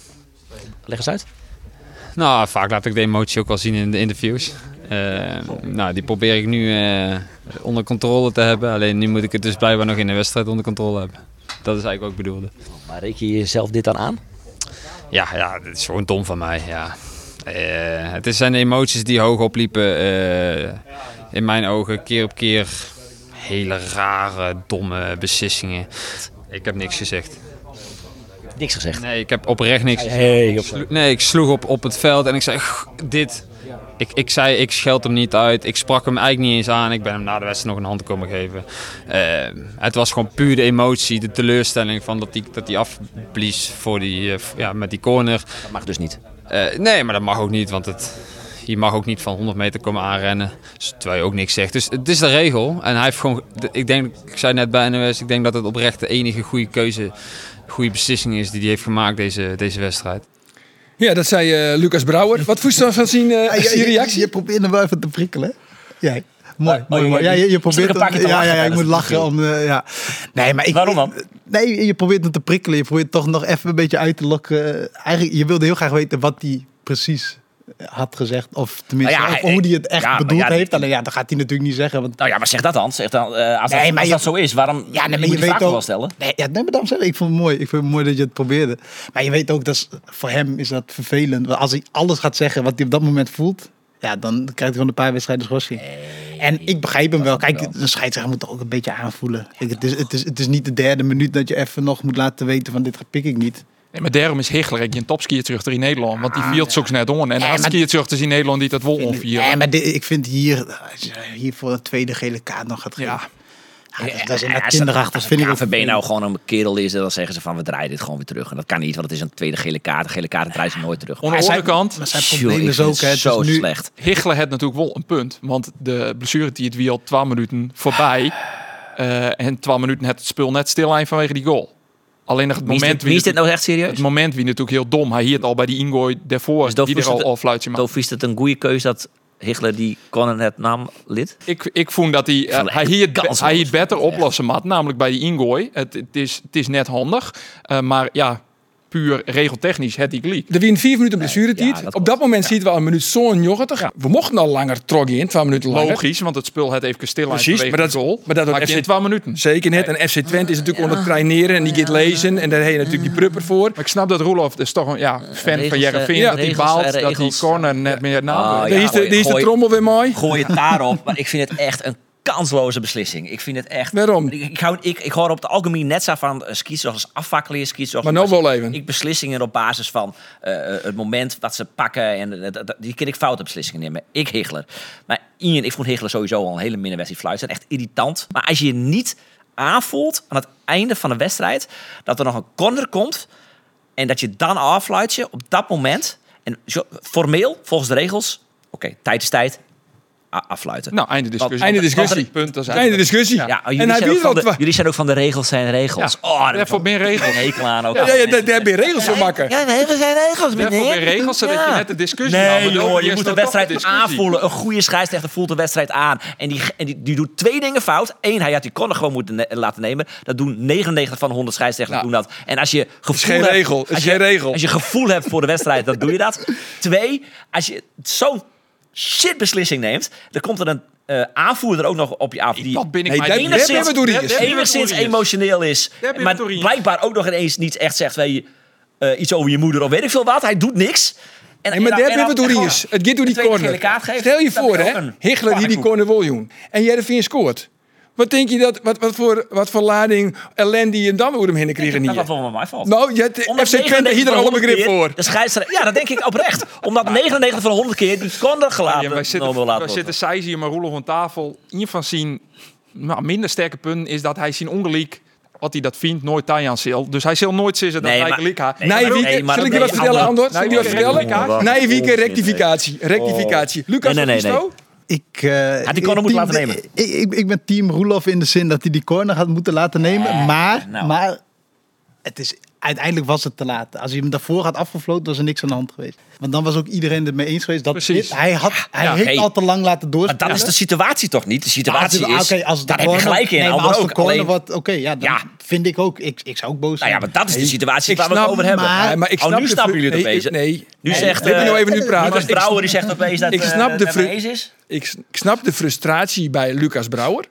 E: Leg eens uit.
B: Nou, vaak laat ik de emotie ook wel zien in de interviews. Uh, nou, die probeer ik nu uh, onder controle te hebben. Alleen nu moet ik het dus blijkbaar nog in de wedstrijd onder controle hebben. Dat is eigenlijk wat ik bedoelde.
E: Maar reken je jezelf dit dan aan?
B: Ja, ja, dat is gewoon dom van mij. Ja. Uh, het zijn de emoties die hoog opliepen. Uh, in mijn ogen keer op keer hele rare, domme beslissingen. Ik heb niks gezegd.
E: Niks gezegd.
B: Nee, ik heb oprecht niks gezegd.
E: Hey,
B: Ik slo- nee, ik sloeg op, op het veld en ik zei, "Gh, dit. Ik, ik zei, ik scheld hem niet uit. Ik sprak hem eigenlijk niet eens aan. Ik ben hem na de wedstrijd nog een hand komen geven. Uh, het was gewoon puur de emotie, de teleurstelling van dat hij dat die afblies voor die, uh, ja, met die corner.
E: Dat mag dus niet.
B: Uh, nee, maar dat mag ook niet, want het, je mag ook niet van honderd meter komen aanrennen. Dus, terwijl je ook niks zegt. Dus het is de regel. En hij heeft gewoon, ik denk, ik zei net bij N O S, ik denk dat het oprecht de enige goede keuze, goede beslissing is die hij heeft gemaakt deze, deze wedstrijd.
C: Ja, dat zei uh, Lucas Brouwer. Wat voest je van zien uh,
F: Ja, je,
C: die
F: je,
C: reactie?
F: je probeert hem wel even te prikkelen, hè? Ja, mooi,
E: Oh,
F: mooi,
E: oh,
F: mooi.
E: je-
F: Ja, je, je
E: je
F: probeert
E: zit een paar keer te
F: ja, ja,
E: lachen
F: ja, ik
E: tijdens
F: moet
E: het
F: lachen om, uh, ja. Nee, maar ik,
E: Waarom dan?
F: ik- nee, je probeert hem te prikkelen. Je probeert toch nog even een beetje uit te lokken. Eigenlijk, je wilde heel graag weten wat hij precies had gezegd. Of tenminste,
E: Nou ja,
F: of
E: hij-
F: hoe hij het echt
E: ja, maar
F: bedoeld
E: ja,
F: heeft.
E: die-
F: Alleen ja, dat gaat hij natuurlijk niet zeggen. Want,
E: Nou ja, maar zeg dat dan. Zeg dan uh, als,
F: Nee,
E: dat,
F: maar
E: als
F: je-
E: dat zo is, waarom
F: ja, nee, maar
E: je
F: je
E: moet die vraag
F: weet
E: wel
F: ook.
E: stellen?
F: Nee, ja, nee, maar daarom zeg ik, ik vond het mooi. Ik vind het mooi dat je het probeerde. Maar je weet ook, dat is, voor hem is dat vervelend. Want als hij alles gaat zeggen wat hij op dat moment voelt, ja, dan krijgt hij gewoon een paar wedstrijden schorsing. En ik begrijp hem wel. Kijk, een scheidsrechter moet toch ook een beetje aanvoelen. Kijk, het, is, het, is, het is niet de derde minuut dat je even nog moet laten weten van dit pik ik niet.
D: Nee, maar daarom is Hichler een topskiertruchter in Nederland. Want die viel zo net on. En
F: Nee,
D: de
F: maar-
D: skiertruchters in Nederland die dat wel
F: Nee,
D: onvieren.
F: maar dit, ik vind hier, als je hier voor een tweede gele kaart nog gaat geven.
D: Ja.
F: Ja, dat, dat is
E: Ja,
F: inderdaad
E: als
F: kinderachtig.
E: Als
F: Vind ik ook
E: K V B nou
F: vervelend.
E: gewoon een kerel is, dan zeggen ze van we draaien dit gewoon weer terug. En dat kan niet, want het is een tweede gele kaart. De gele kaart draaien ze nooit terug.
D: Aan de
F: Maar
D: andere
F: zijn-
D: kant,
F: Maar zijn
E: Tjoh,
F: probleem
E: ik
F: is
E: vind
F: ook, hè,
E: het
F: het is
E: zo
F: nu,
E: slecht.
D: Hichler had natuurlijk wel een punt. Want de blessure die het wie al twee minuten voorbij. Uh, en twee minuten het spul net stil aan vanwege die goal. Alleen nog het
E: Wie is
D: moment
E: dit, wie is dit nou echt serieus?
D: Het moment wie natuurlijk heel dom. Hij hier het al bij die ingooi daarvoor.
E: Dus dan
D: die er
E: voest
D: al
E: het-
D: afluitje maakt.
E: Toch vies het een goede keuze dat Hichler die kon het naam lid?
D: Ik, ik vond dat hij, uh,
E: vond het
D: hij,
E: echt
D: hier, het-
E: kansloos.
D: hij hier het beter oplossen had. Namelijk bij die ingooi. Het, het, is, het is net handig. Uh, maar ja, puur regeltechnisch het die gelijk.
C: Er wien vier minuten blessuretijd.
E: ja, dat
C: Op dat moment ziet we al een minuut zo'n jochtig.
D: Ja.
C: We mochten al langer trog in, twee minuten langer.
D: Logisch, want het spul het even stil aan
C: Precies,
D: vanwege
C: maar dat-
D: de goal.
C: maar dat doet
D: Maak je
C: F C
D: in twee minuten.
C: Zeker net. En F C Twente is natuurlijk onder het traineren en die gaat lezen. En daar heb je natuurlijk die prupper voor.
D: Maar ik snap dat Roelof is toch een ja, fan
E: regels,
D: van Jereveen.
E: eh,
D: dat hij
E: regels,
D: baalt
E: eh,
D: dat die
E: regels.
D: corner net meer na.
E: Oh,
C: Daar
E: ja,
C: is de,
E: gooi-
C: daar is de
E: gooi-
C: trommel weer mooi.
E: Gooi het daarop. Maar ik vind het echt een kansloze beslissing. Ik vind het echt...
C: Waarom?
E: Ik, ik, hou, ik, ik hoor op het algemeen net zo van uh, ski's als afvakkelen, ski's zoals...
C: Maar nou wel even.
E: Ik beslissingen op basis van uh, het moment dat ze pakken. En uh, dat- die kan ik foute beslissingen nemen. Ik Hichler. Maar Ian, ik vond Hichler sowieso al een hele minderwedstrijd fluiten. Echt irritant. Maar als je je niet aanvoelt aan het einde van de wedstrijd dat er nog een corner komt en dat je dan afluit je op dat moment. En zo, formeel, volgens de regels, oké, okay, tijd is tijd. a- Afluiten.
D: Nou, einde discussie.
C: Einde discussie.
D: Punt, dat is
C: Einde discussie.
E: Ja, jullie,
C: en hij
E: zijn ook
C: weet
E: van
C: ook
E: de,
C: wa-
E: jullie zijn ook van de regels zijn regels.
D: Ja.
E: Oh, daar heb
D: Ja,
E: ik
D: voor meer regels.
E: een hekel aan ook.
C: Ja, ja, daar daar heb je regels voor maken.
E: Ja, regels zijn regels,
D: Daarvoor
E: meneer.
D: weer regels, zodat je net de discussie
E: Nee,
D: had. Maar
E: joh,
D: dan
E: je
D: eerst
E: moet de
D: nog
E: wedstrijd
D: discussie.
E: aanvoelen. Een goede scheidsrechter voelt de wedstrijd aan. En die, en die, die doet twee dingen fout. Eén, hij had die corner gewoon moeten ne- laten nemen. Dat doen negenennegentig van de honderd scheidsrechters
C: Nou,
E: doen dat. En als je gevoel
C: geen
E: hebt,
C: regel, het is
E: als je,
C: geen regel.
E: Als je gevoel hebt voor de wedstrijd, dan doe je dat. Twee, als je zo'n shit beslissing neemt, dan komt er een uh, aanvoerder ook nog op je af. Die
D: Dat ben ik
C: Nee,
D: maar
C: daar-
D: niet.
C: daar
E: enigszins,
C: hebben we het door hier.
E: enigszins emotioneel is.
D: hebben we
E: Maar
D: het door hier.
E: blijkbaar ook nog ineens niet echt zegt... Weet je, uh, iets over je moeder of weet ik veel wat. Hij doet niks. En,
C: Nee, maar
E: en
C: daar
E: dan-
C: hebben we
E: en
C: het
E: dan
C: door
E: gewoon
C: hier. Het gaat door die
E: een tweede
C: corner.
E: gele kaart geeft,
C: Stel je
E: dan
C: voor,
E: ben je
C: hè.
E: ook een
C: Hichler die die
E: pannenkoek.
C: corner wil doen. En Jereveen scoort. Wat denk je dat, wat, wat, voor, wat voor lading ellende je dan over hem heen krijgen
E: Dat
C: hier?
E: wat wel mij valt.
C: Nou, je hebt de
E: Omdat
C: F C Twente hier er
E: negenennegentig
C: alle
E: van
C: begrip
E: honderd
C: voor.
E: keer De scheidsrechter, ja, dat denk ik oprecht. Omdat negenennegentig van de honderd keer die corner gelaten
D: Ja, wij
E: nou,
D: zitten,
E: wil laten
D: wij
E: worden.
D: zitten Sijs hier maar Roelof aan tafel. Een van zijn nou, minder sterke punten is dat hij zijn ongelijk, wat hij dat vindt, nooit taai aan zal. Dus hij zal nooit zeggen dat
E: Nee,
D: hij
E: maar-
D: gelijk had.
E: Nee,
C: Nee,
E: maar-
C: Wieke,
E: nee, maar
C: zal ik
E: dat
C: je wat
E: ben je
C: vertellen,
E: andere-
C: Andor? Zal ik je wat
D: Nee,
C: vertellen?
D: rectificatie.
C: Nee, Wieke,
E: Onzin,
C: rectificatie. Rectificatie. Lucas,
E: Nee, nee,
C: wat
E: nee,
C: is
E: nee.
C: het?
F: Ik, uh,
E: Had die corner moeten laten nemen.
F: Ik, ik, ik ben team Roelof in de zin dat hij die corner had moeten laten nemen. Maar,
E: nou.
F: maar het is, uiteindelijk was het te laat. Als hij hem daarvoor had afgefloten, was er niks aan de hand geweest. Want dan was ook iedereen het mee eens geweest. Dat
D: Precies.
F: dit, hij had, hij
E: Ja,
F: heeft
E: hey.
F: al te lang laten
E: Maar
F: doorspelen.
E: dat is de situatie toch niet? De situatie
F: Maar als,
E: is,
F: oké, als de
E: daar heb je
F: corner-
E: gelijk in.
F: nee, maar
E: Ander
F: als de
E: ook.
F: corner
E: Alleen,
F: wat, oké, ja, dan
E: Ja.
F: vind ik ook. Ik, ik zou ook boos
E: nou ja,
F: zijn.
E: maar dat is de situatie
C: Ik
E: waar we het
C: snap,
E: over hebben.
F: maar-
C: Nee, maar ik
E: Oh,
C: snap
E: nu
C: de
E: snappen
C: fru-
E: jullie het
C: nee,
E: opeens.
C: Nee,
E: Nu
C: nee.
E: zegt,
C: We hebben
E: eh,
C: nou even nu praten.
E: Lucas
C: Ik-
E: Brouwer die zegt opeens dat
C: ik
E: eh,
C: snap de
E: het
C: fru-
E: mee eens is.
C: Ik, s- ik snap de frustratie bij Lucas Brouwer.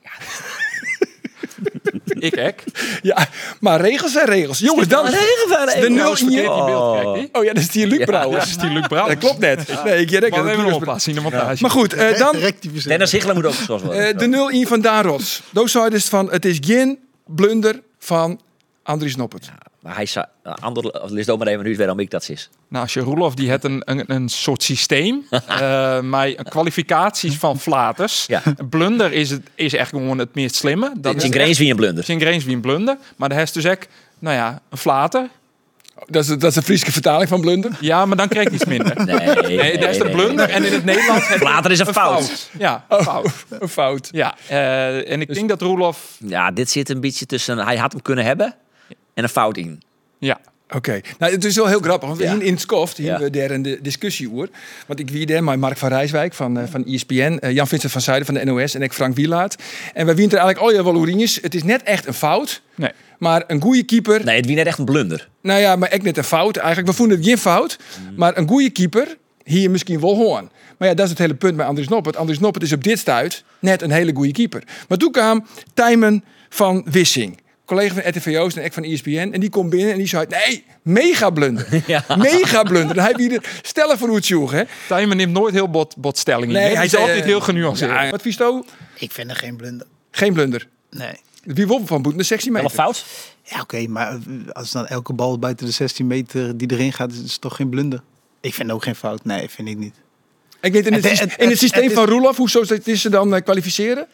D: Ik ek.
C: Ja, maar regels zijn regels. Jongens, dan de nul in je...
E: Oh.
C: Oh ja, dat is die Luc Brouwer.
D: Dat is die Luc Brouwer.
C: Dat klopt net. Nee, ik jij
D: Maar we hebben nog een
C: dat
D: pas in de montage.
C: Maar goed, eh, dan
F: Rectificeren.
E: Dennis Hichler moet ook geschorst worden.
C: eh, de nul in van Daan Rots. Doos zei dus van, het is geen blunder van Andries Noppert.
E: Maar hij zei, uh, ander, lees ook maar even nu waarom ik dat is.
D: Nou, als je Roelof die heeft een, een, een soort systeem uh, met kwalificaties van flaters.
E: Ja.
D: Een blunder is, het, is echt gewoon het meest slimme. Dat
E: Het is een Grace wie een blunder.
D: Zijn Grains wie een blunder. Maar de heeft dus echt, nou ja, een flater.
C: Dat is, dat is de Friese vertaling van blunder.
D: Ja, maar dan krijg je iets minder.
E: Nee,
D: Nee, daar is de blunder. En in het Nederlands heb je
E: Later is een fout.
D: Ja, een fout.
C: Een fout.
D: Ja, uh, en ik denk dat Roelof...
E: Ja, dit zit een beetje tussen, hij had hem kunnen hebben en een fout in.
D: Ja,
C: Oké, nou het is wel heel grappig, want
E: Ja.
C: hier in het Skoft hier
E: Ja.
C: we daar een de discussie over. Want ik wie daar met Mark van Rijswijk van, uh, van E S P N, uh, Jan Vincent van Zuiden van de N O S en ik Frank Wielaert. En wij wien er eigenlijk al je wel Orinjes. Het is net echt een fout,
D: nee.
C: maar een goede keeper.
E: Nee, het wie net echt een blunder.
C: Nou ja, maar echt net een fout. Eigenlijk, we vonden het geen fout, maar een goede keeper hier misschien wel hoorn. Maar ja, dat is het hele punt bij Andries Noppert. Andries Noppert is op dit stuit net een hele goede keeper. Maar toen kwam Tijmen van Wissing, collega van R T V Oost en ik van E S P N. En die komt binnen en die zei, nee, mega blunder.
E: Ja.
C: Mega blunder. Dan heb je er stellen voor hoe het joeg, hè.
D: Tijmen neemt nooit heel bot, bot stelling in.
C: Nee,
D: hè?
C: hij
D: Hij is
C: zei,
D: altijd
C: eh,
D: heel genuanceerd.
C: Ja, wat vies toe?
F: Ik vind er geen blunder.
C: Geen blunder.
F: Nee.
C: Wie won van Boeten de zestien
E: Wel
C: meter?
E: een fout?
F: Ja, oké, maar als dan elke bal buiten de zestien meter die erin gaat, is het toch geen blunder? Ik vind ook geen fout. Nee, vind ik niet.
C: Ik weet in het,
F: Het-
C: systeem-
F: het-
C: in het
F: het-
C: systeem
F: het is-
C: van Roelof, hoe zou het is ze dan eh, kwalificeren?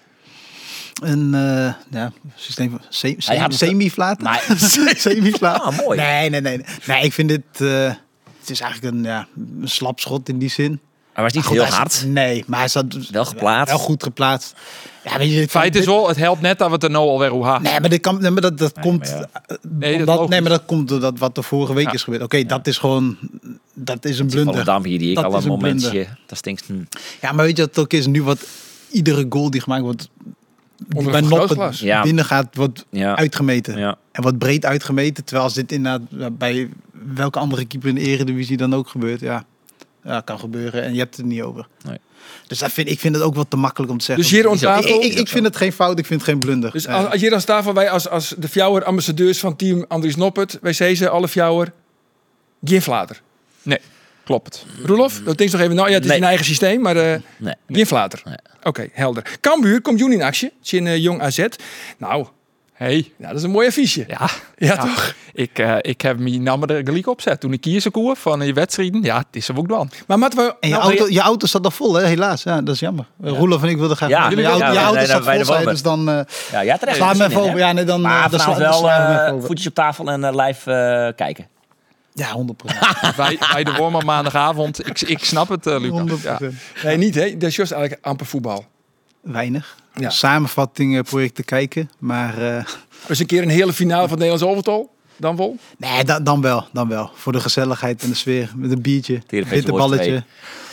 F: Een uh, ja, systeem van se- se-
E: Hij had het-
F: semi-flaat.
E: Maar-
F: Semi-flaat.
E: Ah, mooi.
F: Nee, nee, nee. Nee, ik vind dit... Uh, het is eigenlijk een, ja, een slap schot in die zin.
E: Hij was niet
F: Goed,
E: heel
F: hij
E: hard.
F: zat- nee, maar hij zat...
E: Wel geplaatst.
F: Wel goed geplaatst. Ja, weet je, ik
D: Feit
F: vind
D: is
F: dit-
D: wel, het helpt net dat we het er nou alweer hoe haast.
F: Nee, maar, dit kan, nee, maar dat, dat komt...
E: maar ja.
F: eh,
D: Nee, dat is
F: omdat-
D: logisch.
F: nee, maar dat komt doordat wat er vorige week
D: Ja.
F: is gebeurd. Oké, okay, dat is gewoon... Dat is een blunder.
E: Volendam hier, die ik
F: Dat
E: al
F: is
E: een
F: een
E: momentje...
F: blunder.
E: Dat stinkt. Hm.
F: Ja, maar weet je wat het ook is? Nu wat iedere goal die gemaakt wordt...
C: Onder
F: bij
C: een
F: Noppert
C: vergrootglas.
E: Ja.
F: binnen gaat, wordt
E: Ja.
F: uitgemeten.
E: Ja.
F: En wordt breed uitgemeten. Terwijl als dit inderdaad ja, bij welke andere keeper in de Eredivisie dan ook gebeurt. Ja, ja kan gebeuren. En je hebt het er niet over.
E: Nee.
F: Dus dat vind, ik vind het ook wat te makkelijk om te zeggen.
C: Dus hier aan
F: Ik,
C: tafel...
F: ik, ik vind het geen fout. Ik vind het geen blunder.
C: Dus
F: Eh,
C: als, als hier aan tafel, wij als, als de fjouwer ambassadeurs van team Andries Noppert, wij zeggen ze alle fjouwer, geen flater.
D: Nee, klopt.
C: Roelof, dat denk nog even, nou ja, het is
E: Nee.
C: een eigen systeem, maar uh,
E: Nee.
C: geen flater.
E: Nee.
C: Oké, helder. Cambuur komt juni in actie, het is in uh, Jong A Z. Nou,
D: Hey.
C: ja, dat is een mooi affiche.
D: Ja,
C: Ja, toch?
D: Ik, uh, ik heb me namelijk er gelijk opzet. Toen ik kiezen koer van je wedstrijden, ja, het is er ook dan.
C: Maar moeten we...
F: en je,
C: nou,
F: auto, je auto staat al vol, hè? Helaas. Ja, dat is jammer. Ja. Roelof en ik wilden graag...
E: Ja,
F: je
E: jullie
F: auto,
E: wilden-
F: je
E: ja,
F: auto
E: nee,
F: staat
E: wij
F: vol,
E: ervoor
F: zei,
E: met.
F: dus dan... Uh,
E: Ja, ja, terecht.
F: sla hem
E: gezien,
F: even over.
E: hè?
F: Ja, nee, dan...
E: Maar
F: uh, dan
E: vanavond
F: sla- dan
E: wel
F: sla hem
E: uh,
F: even over.
E: voetjes op tafel en uh, live uh, kijken.
F: Ja, honderd procent.
D: Wij, wij de Worm op maandagavond. Ik, ik snap het, uh, Lucas.
F: honderd
D: Ja.
F: procent.
C: nee, niet hè. Dat is juist eigenlijk amper voetbal.
F: Weinig.
C: Ja.
F: Samenvatting uh, project te kijken. Maar uh,
C: Dus een keer een hele finale van het Nederlands elftal, dan wel?
F: nee, da- dan wel. Dan wel. Voor de gezelligheid en de sfeer. Met een biertje.
E: Heerenveense
F: Witte
E: Boys
F: balletje.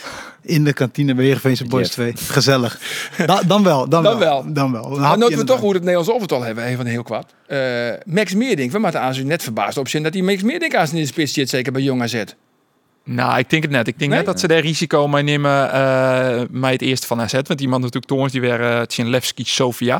F: In de kantine bij Heerenveense Boys twee. Gezellig. Da- dan wel. Dan,
C: Dan
F: wel.
C: wel.
F: Dan wel. Een
C: Maar
F: hapje
C: noten we
F: inderdaad.
C: toch hoe het Nederlands elftal hebben, even heel kwad. Uh, Max Meerdink, we moeten aan zich net verbaasd op zijn dat die Max Meerdink aan in de spits zit, zeker bij Jong A Z.
D: Nou, ik denk het net. Ik denk
C: Nee?
D: net dat ze daar risico mee nemen uh, met het eerste van A Z. Want iemand natuurlijk toont die weer uh, Tchinlevski Sofia.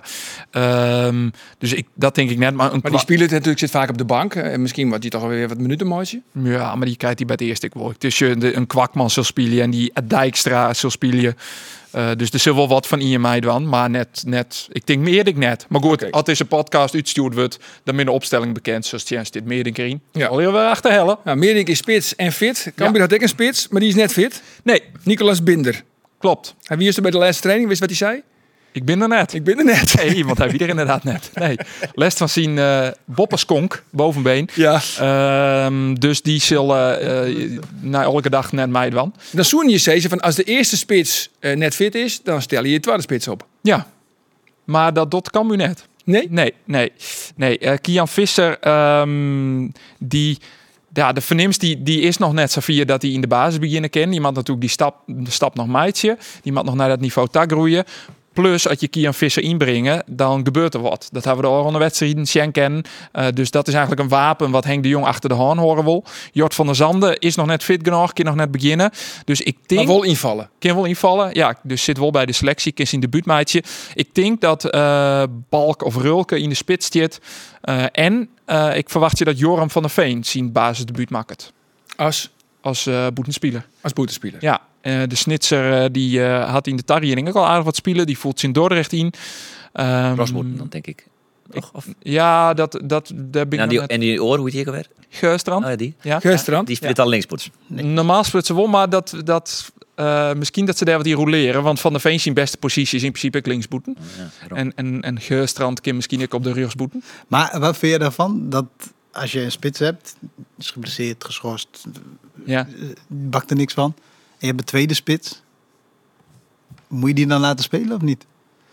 D: Um, dus ik, dat denk ik net. Maar, een
C: Maar die speler natuurlijk zit vaak op de bank. uh, En misschien wordt hij toch alweer wat minuten mooitje.
D: Ja, maar die krijgt hij bij het eerste. Ik wil tussen de, een Kwakman zal spelen en die Dijkstra zal spelen. Uh, dus er zit wel wat van I M I dan, maar net, net, ik denk meer ik net. Maar goed,
C: Okay.
D: als deze podcast uitgestuurd wordt, dan ben de opstelling bekend, zoals Tjens dit meer denk erin.
C: Ja.
D: Al heel weer achterhellen.
C: Nou, Meerdink is spits en fit. Cambuur
D: Ja.
C: had ik een spits, maar die is net fit.
D: Nee,
C: Nicolas Binder.
D: klopt.
C: En wie is er bij de laatste training? Wist wat hij zei?
D: Ik ben er net.
C: Ik ben er net.
D: Nee, iemand heeft er inderdaad net. Nee, lest van zien uh, Bopperskonk bovenbeen.
C: Ja.
D: Um, dus die zullen uh, na elke dag net mij dan.
C: Dan zoen je ze van als de eerste spits uh, net fit is, dan stel je je tweede spits op.
D: Ja, maar dat doet Cambuur net.
C: Nee?
D: Nee, nee, nee. Uh, Kian Visser, um, die, ja, de vernims die, die is nog net zo via dat hij in de basis beginnen kan. Die mag natuurlijk die stap, de stap nog maatje. Die mag nog naar dat niveau tak groeien. Plus, als je Kian Visser inbrengen, dan gebeurt er wat. Dat hebben we de onder wedstrijden Schenken. Uh, dus dat is eigenlijk een wapen wat Henk de Jong achter de haan horen wil. Jort van der Zanden is nog net fit genoeg, kan nog net beginnen. Dus ik denk...
C: Maar wel invallen.
D: Kan wel invallen. Ja, dus zit wel bij de selectie. Kan zijn debuutmaatje. Ik denk dat uh, Balk of Rulke in de spits zit. Uh, en uh, ik verwacht je dat Joram van der Veen zijn basisdebuut maakt.
C: Als,
D: Als uh, boetenspeler.
C: als boetenspeler.
D: Ja, uh, de Snitser uh, die uh, had in de Tariening ook al aardig wat spelen. Die voelt zijn Dordrecht in. Um,
E: Rosmoed, dan denk ik. Toch? Of,
D: Ja, dat, dat daar ben ik
E: nou, die,
D: nog net...
E: en die oor, hoe heet die ook alweer?
D: Geurstrand.
E: Oh ja, die.
D: Ja.
C: Geurstrand.
E: Die speelt al linkspoets.
D: Normaal speelt ze wel, maar dat, dat, uh, misschien dat ze daar wat in roleren. Want Van der Veen zijn beste positie is in principe ook linksboeten.
E: Ja, daarom.
D: En, en, en Geurstrand kan misschien ook op de rugsboeten.
F: Maar wat vind je daarvan? Dat als je een spits hebt, is geblesseerd, geschorst,
D: Ja.
F: bakt er niks van. En je hebt een tweede spits. Moet je die dan laten spelen of niet?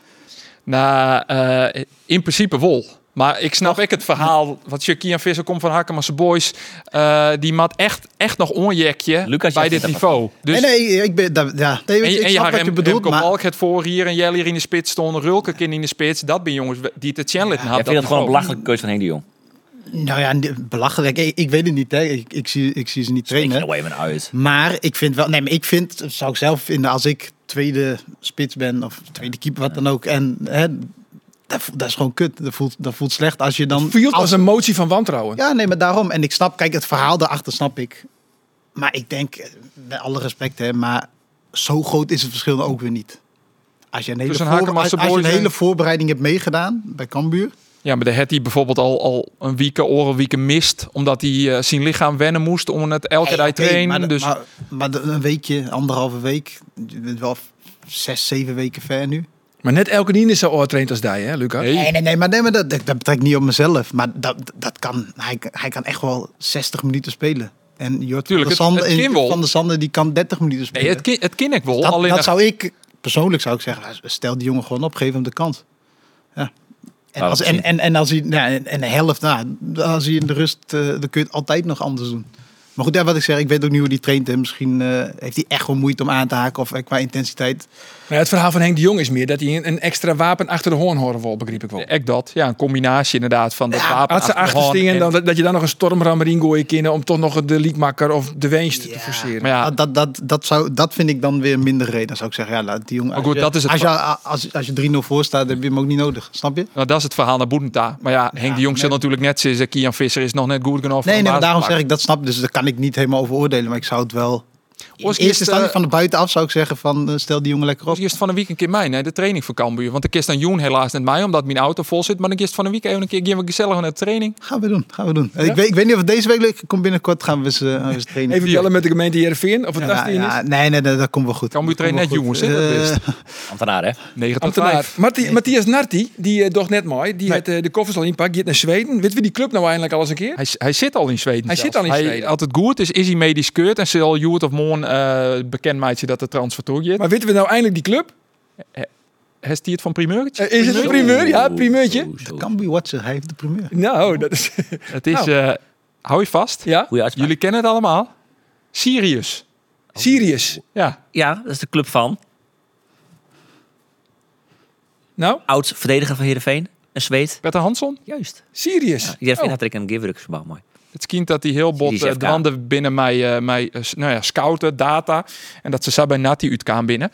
D: Nou, uh, in principe wel. Maar ik snap ik het verhaal. Wat Kian Visser komt van Hakkemanse Boys. Uh, die maakt echt, echt nog onjekje
E: Lucas,
D: bij
E: jij
D: dit
E: vindt
D: niveau. Dus,
F: nee, nee, ik ben... Dat, ja, nee,
D: en,
F: ik
D: en je
F: snap
D: had
F: wat je
D: Rem,
F: bedoelt,
D: Remco
F: maar...
D: Balk het voor hier en Jelly hier in de spits stonden. Rulke in de spits. Dat ben jongens die het channel had.
E: Ik vind het gewoon een belachelijke keuze van Henk de Jong.
F: Nou ja, belachelijk. Ik, ik weet het niet. Hè. Ik, ik, zie, ik zie ze niet trainen.
E: Ik er even uit.
F: Maar ik vind wel... Nee, maar ik vind... Zou ik zelf vinden als ik tweede spits ben... Of tweede keeper, wat dan ook. En hè, dat, dat is gewoon kut. Dat voelt, dat voelt slecht als je dan...
C: Het voelt als een motie van wantrouwen.
F: Ja, nee, maar daarom. En ik snap... Kijk, het verhaal daarachter snap ik. Maar ik denk... Met alle respect, hè. Maar zo groot is het verschil ook weer niet. Als je een hele,
D: Dus een
F: voor,
D: Hakema
F: als, als je
D: Boys
F: een hele
D: en-
F: voorbereiding hebt meegedaan bij Cambuur...
D: Ja, maar de had hij bijvoorbeeld al, al een week, oren weken mist. Omdat hij uh, zijn lichaam wennen moest om het elke
F: Hey,
D: dag
F: oké,
D: trainen.
F: maar, de-
D: Dus
F: maar, maar de- een weekje, anderhalve week, je bent wel zes, zeven weken ver nu.
C: Maar net elke dien is zo oortraind als die, hè, Lucas?
D: Nee.
F: Nee, nee, nee, maar, nee, maar dat, dat betrekt niet op mezelf. Maar dat, dat kan, hij, hij kan echt wel zestig minuten spelen. En Jort van,
D: Tuurlijk,
F: der
D: het-
F: Sande,
D: het kan wel.
F: van der Sande die kan dertig minuten spelen.
D: nee, het, ken, het ken ik wel.
F: dat
D: alleen
F: dat
D: er-
F: zou ik, persoonlijk zou ik zeggen, stel die jongen gewoon op, geef hem de kans. Ja. En,
E: Nou,
F: als,
E: dat
F: en,
E: zien.
F: en, en als hij, ja, en en de helft, nou, als hij in de rust, uh, dan kun je het altijd nog anders doen. Maar goed, ja, wat ik zeg, ik weet ook niet hoe die traint. En misschien uh, heeft hij echt wel moeite om aan te haken of uh, qua intensiteit.
C: Maar het verhaal van Henk de Jong is meer dat hij een, een extra wapen achter de hoorn horen wil, begreep ik wel.
D: Echt dat. Ja, een combinatie inderdaad van dat wapen.
C: Als ze
D: achter de hand
C: achterstingen,
D: en-
C: dan, dat, dat je dan nog een stormrammer in gooien kunnen om toch nog de liekmakker of de winst te
F: Ja.
C: forceren.
D: Maar ja,
F: Dat, dat, dat, dat, zou, dat vind ik dan weer minder reden. Zou ik zeggen, ja, laat die jongen.
D: Maar goed,
F: als je,
D: dat is het
F: als je, als, als je drie nul voor staat, heb je hem ook niet nodig. Snap je?
D: nou, dat is het verhaal naar Boedenta. Maar ja, Henk de Jong zit
F: nee.
D: natuurlijk net zeggen, Kian Visser is nog net goed genoeg.
F: Nee, nee, maar daarom zeg ik dat snap. Dus daar kan ik niet helemaal over oordelen. Maar ik zou het wel. In
D: Oors
F: eerste
D: eerst,
F: instantie
D: eh,
F: van de buitenaf zou ik zeggen van uh, stel die jongen lekker op.
D: Eerst van een week een keer mij, nee, de training van Cambuur. Want ik kist dan Joen helaas net mij, omdat mijn auto vol zit. Maar dan kist van een week even een keer gaan we gezellig naar de training.
F: Gaan we doen, gaan we doen. Ik, weet, ik weet niet of het deze week lukt. Komt binnenkort gaan we eens, uh, eens trainen.
C: Even bellen met de gemeente Heerenveen of het
F: ja,
C: dat is.
F: ja, nee, nee, nee, dat komt wel goed.
D: Cambuur
F: Dat komt
D: traint net
F: wel
D: jongens,
F: goed.
D: hè, dat
F: Eh,
D: wist.
E: Ambtenaar, hè?
D: negen tot
C: Ambtenaar.
D: vijf.
C: Marti- Matthias Narti, die uh, doch net mooi, die
F: Nee.
C: had uh, de koffers al inpakt, die gaat naar Zweden. Weet we die club nou eindelijk al eens een keer?
D: Hij, hij zit al in Zweden.
C: Hij
D: zelfs.
C: zit al in
D: hij,
C: Zweden.
D: Als het goed is, is hij medisch keurd. En zal Joert of Moon uh, bekend maatje dat de transfer toegeeft.
C: Maar weten we nou eindelijk die club?
D: Heeft hij het van primeurtje?
C: Uh, is het een primeur? Ja, een primeurtje.
F: De Cambuur Watcher, hij heeft de primeur.
C: Nou, dat is...
D: Het is,
C: Nou.
D: eh, hou je vast.
C: ja,
E: Goeie uitspraak.
D: Jullie kennen het allemaal. Sirius.
C: Sirius.
D: Ja.
E: Ja, dat is de club van
C: Nou,
E: oud-verdediger van Heerenveen. Een Zweed.
D: Peter Hansson.
E: Juist.
C: Sirius.
E: Ja, Heerenveen
C: Oh.
E: had er een Giverduk gebouwd, mooi.
D: Het kind dat hij heel bot
E: Die is
D: uh,
E: F K.
D: handen binnen mij, uh, mij uh, s- nou ja, scouten, data. En dat ze zo bij Nati uitkwam binnen.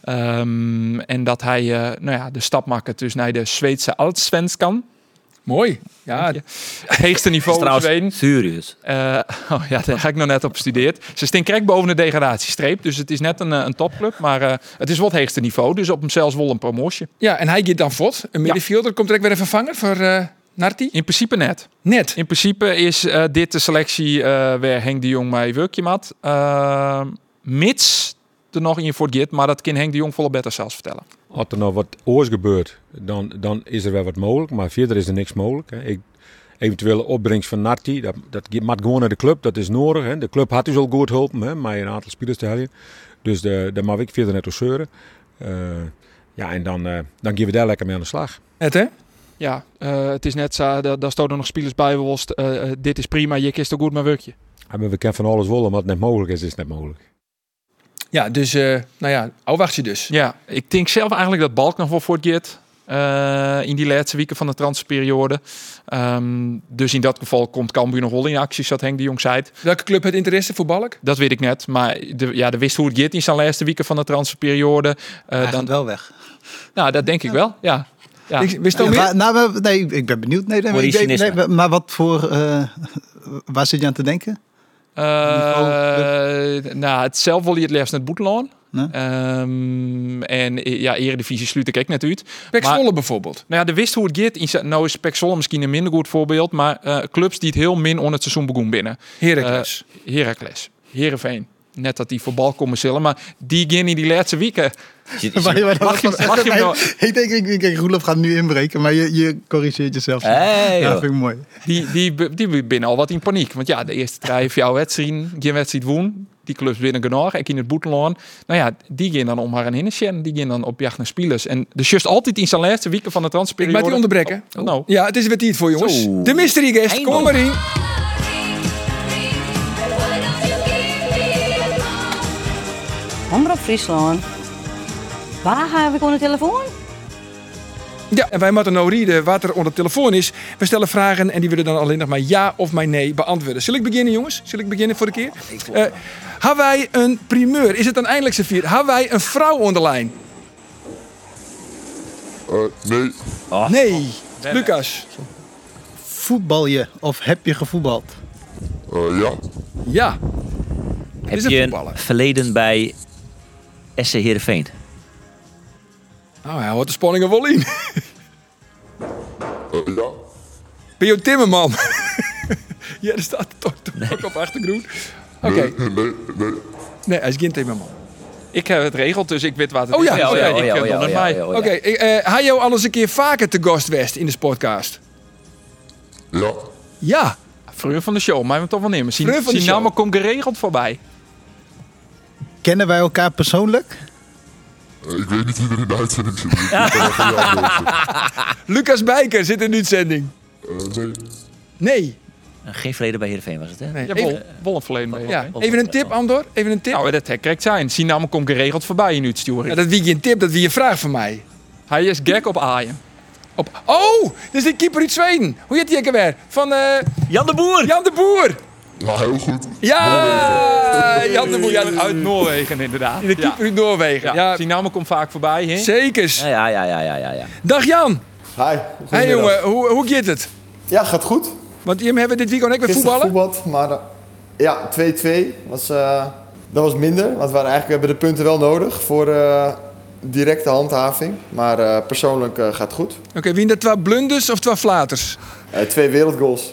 D: Um, en dat hij uh, nou ja, de stap maakt dus naar de Zweedse Allsvenskan.
C: Mooi. Ja,
D: Het heegste niveau in Zweden.
E: Trouwens, Sirius.
D: Uh, oh ja, daar ga ik nog net op gestudeerd. Ze staan krek boven de degradatiestreep. Dus het is net een, uh, een topclub. Maar uh, het is wel het heegste niveau. Dus op hem zelfs wel een promotie.
C: ja, en hij gaat dan vod. Een middenvelder. Komt er ook weer een vervanger voor uh, Narti?
D: In principe net.
C: Net.
D: In principe is uh, dit de selectie uh, waar Henk de Jong mee werkje maakt. Uh, mits er nog in voor het maar dat kan Henk de Jong volle beter zelfs vertellen.
H: Als er nog wat oors gebeurt, dan, dan is er wel wat mogelijk. Maar verder is er niks mogelijk. Hè. Ik, eventuele opbrengst van Narti, dat, dat mag gewoon naar de club. Dat is nodig. Hè. De club had dus al goed geholpen, hè, met een aantal spelers te hebben. Dus de, daar mag ik verder net op zeuren. Uh, ja, en dan, uh, dan gaan we daar lekker mee aan de slag.
C: Net, hè?
D: Ja, uh, het is net zo, daar, daar staan er nog spelers bij. Worst, uh, uh, dit is prima, je kist er goed maar werkje.
H: Ja, maar we kennen van alles wel, maar wat net mogelijk is, is net mogelijk.
C: Ja, dus, uh, nou ja, oh, wacht je dus.
D: Ja, ik denk zelf eigenlijk dat Balk nog wel voor het gaat. Uh, in die laatste weken van de transferperiode. Um, dus in dat geval komt Cambuur nog wel in actie, zoals Henk de Jong zei.
C: Welke club heeft interesse voor Balk?
D: Dat weet ik net. Maar de, ja, de wist hoe het gaat in zijn laatste weken van de transferperiode. Uh,
F: Hij
D: dan,
F: gaat wel weg.
D: nou, dat denk ik wel, ja. ja.
C: Ik, wist je
F: Ja,
C: al meer?
F: maar, nou, we- nee, ik ben benieuwd. Nee, nee,
E: Voor
F: maar,
E: die
F: ik weet-
E: cynisme.
F: nee, maar wat voor... Uh, waar zit je aan te denken?
D: Uh,
F: Niveau,
D: nou, het zelf wil je het liefst naar het boetelaan.
F: Nee?
D: Um, en ja, Eredivisie sluit ik ook net uit.
C: Pek
D: Maar-
C: Zwolle bijvoorbeeld.
D: Nou ja, de wist hoe het gaat. In zijn- Nou is Pek Zwolle misschien een minder goed voorbeeld. Maar uh, clubs die het heel min onder het seizoen begonnen binnen.
C: Heracles.
D: Uh, Heracles. Heerenveen. Net dat die voor bal komen zullen. Maar die gaan in die laatste weken.
E: Zit- zit-
F: Mag je,
D: Mag je- mag je hem nou-
F: Ik denk, ik denk, Roelof gaat nu inbreken, maar je, je corrigeert jezelf.
E: Hey,
F: ja,
E: joh.
F: vind ik mooi.
D: Die, die, die binnen al wat in paniek. Want ja, de eerste drie jouw wedstrijden. Geen wedstrijd woen. Die clubs winnen genoeg. Ik in het boetelaan. Nou ja, die gaan dan om haar een hinnesje. Die gaan dan op jacht naar spelers. En dus juist altijd in zijn laatste weken van de
C: Ik
D: transferperiode.
C: mag die onderbreken.
D: Oh, nou.
C: Ja, het is weer tijd voor, jongens.
E: Zo.
C: De mystery guest, kom maar in.
I: Omroep Friesland. Waar heb ik aan de telefoon?
C: Ja, en wij moeten nou rieden wat er onder de telefoon is. We stellen vragen en die willen dan alleen nog maar ja of maar nee beantwoorden. Zal ik beginnen, jongens? Zal ik beginnen voor de keer? Uh, hebben wij een primeur? Is het dan eindelijk z'n vier? Hebben wij een vrouw onder de lijn?
I: Uh, nee.
E: Oh.
C: Nee. Lucas?
F: Voetbal je of heb je gevoetbald?
I: Uh, ja.
C: Ja.
E: Heb
C: is een
E: je een
C: voetballer.
E: verleden bij S C Heerenveen?
C: Nou, hij hoort de spanning er wel in.
I: Uh, ja.
C: Ben je Timmerman? Ja, er staat toch, toch ook op achtergrond. Oké.
I: Nee, nee, nee.
C: Nee, hij is geen Timmerman.
D: Ik heb het regeld, dus ik weet wat het
C: Oh ja,
D: is.
C: oh ja,
D: ik
E: oh ja,
D: heb
E: oh
D: dan
E: ja,
D: het
E: oh
D: mij.
E: ja, oh ja.
C: Oké, okay, uh, hij jou al eens een keer vaker te gast west in de podcast?
I: Ja.
C: Ja.
D: Vriend van de show, maar we toch wel nemen. Zien,
C: Vriend van de
D: zien
C: show.
D: namen komt geregeld voorbij.
F: Kennen wij elkaar persoonlijk?
I: Uh, ik weet niet wie er in de uitzending zit. Dus ik kan er geen antwoorden.
C: Lucas Bijker zit in de uitzending.
I: Uh, nee.
C: Nee.
E: Geen verleden bij Heerenveen was het, hè?
C: nee.
D: Ja,
C: Even,
D: vol, vol een verleden mee.
C: ja. Even een tip, Andor. Even een tip.
D: Nou, dat heb correct zijn. Zien namen komt geregeld voorbij in uitsturing.
C: Ja, dat wie geen tip, dat wie een vraag van mij.
D: Hij is gek op aaien.
C: Op. Oh, dit is die keeper uit Zweden. Hoe heet die ook alweer? Van uh,
E: Jan de Boer!
C: Jan de Boer.
I: Ja, heel goed.
C: Ja, Jan de Boer. Ja,
D: Uit Noorwegen, inderdaad.
C: de keeper uit Noorwegen.
D: Ja.
C: Ja,
D: Zien namen komt vaak voorbij, hè?
C: zekers.
E: Ja, ja, ja, ja, ja, ja.
C: Dag Jan.
J: Hi.
C: Hey jongen, hoe, hoe gaat het?
J: Ja, gaat goed.
C: Want jullie hebben dit weekend ook weer
J: Gisteren
C: voetballen?
J: voetbald, maar uh, ja, twee-twee was, uh, dat was minder. Want we, waren eigenlijk, we hebben de punten wel nodig voor uh, directe handhaving. Maar uh, persoonlijk uh, gaat het goed.
C: Oké, okay, wie dat twee blunders of twee flaters?
J: Uh, twee wereldgoals.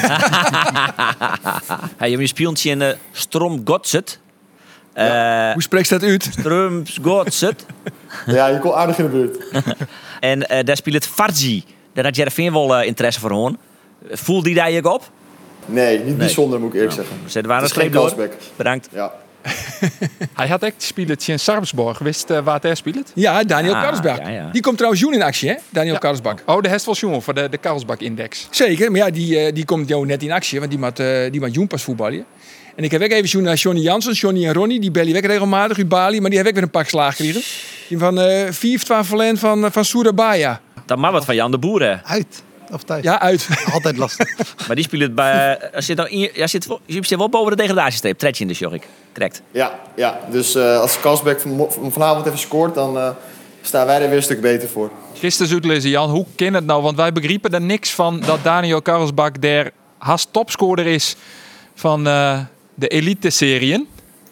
E: Hey, je spiontje in uh, Stromgotset. Uh, ja.
C: Hoe spreekt dat uit?
E: Stromgotset.
J: Ja, je komt aardig in de buurt.
E: En uh, daar speelt het Farzi. Daar had Jervin wel uh, interesse voor hoorn. Voel die daar je op?
J: Nee, niet
E: Nee.
J: bijzonder moet ik eerlijk
E: Nou,
J: zeggen.
E: Zet waren
J: Het
E: een
J: is geen
E: streep door.
J: Kalsbeek.
E: Bedankt.
J: Ja.
D: Hij had echt speelt in Sarpsborg. Wist uh, waar hij speelt?
C: Ja, Daniel
E: Ah,
C: Karlsbak.
E: ja, ja.
C: Die komt trouwens Joen in actie, hè? Daniel Karlsbak.
D: Oh, de Hestvelsjongen voor de, de Karlsbak-index.
C: Zeker, maar ja, die, uh, die komt jou net in actie, want die moet, uh, die moet Joen pas voetballen. En ik heb ook even Joen naar Johnny Jansen, Johnny en Ronnie, die bellen weg regelmatig uit Bali, maar die hebben ook weer een pak slaag gekregen. Die van uh, vier twaalf verlen van, uh, van Surabaya.
E: Dat mag wat van Jan de Boer, hè.
F: Uit of thuis?
C: Ja, uit.
F: Altijd lastig.
E: Maar die speelt het bij... Uh, zit nou in, ja, zit, wel- je zit wel boven de degradatiestreep. Tredje in de Jorrik. Correct.
J: Ja, ja. Dus uh, als Kalsbeek van, van vanavond even scoort, dan uh, staan wij er weer een stuk beter voor.
D: Gisteren uitlezen, Jan, hoe kan het nou? Want wij begrijpen er niks van dat Daniel Karlsbak der haast topscorer is van uh, de elite-serien.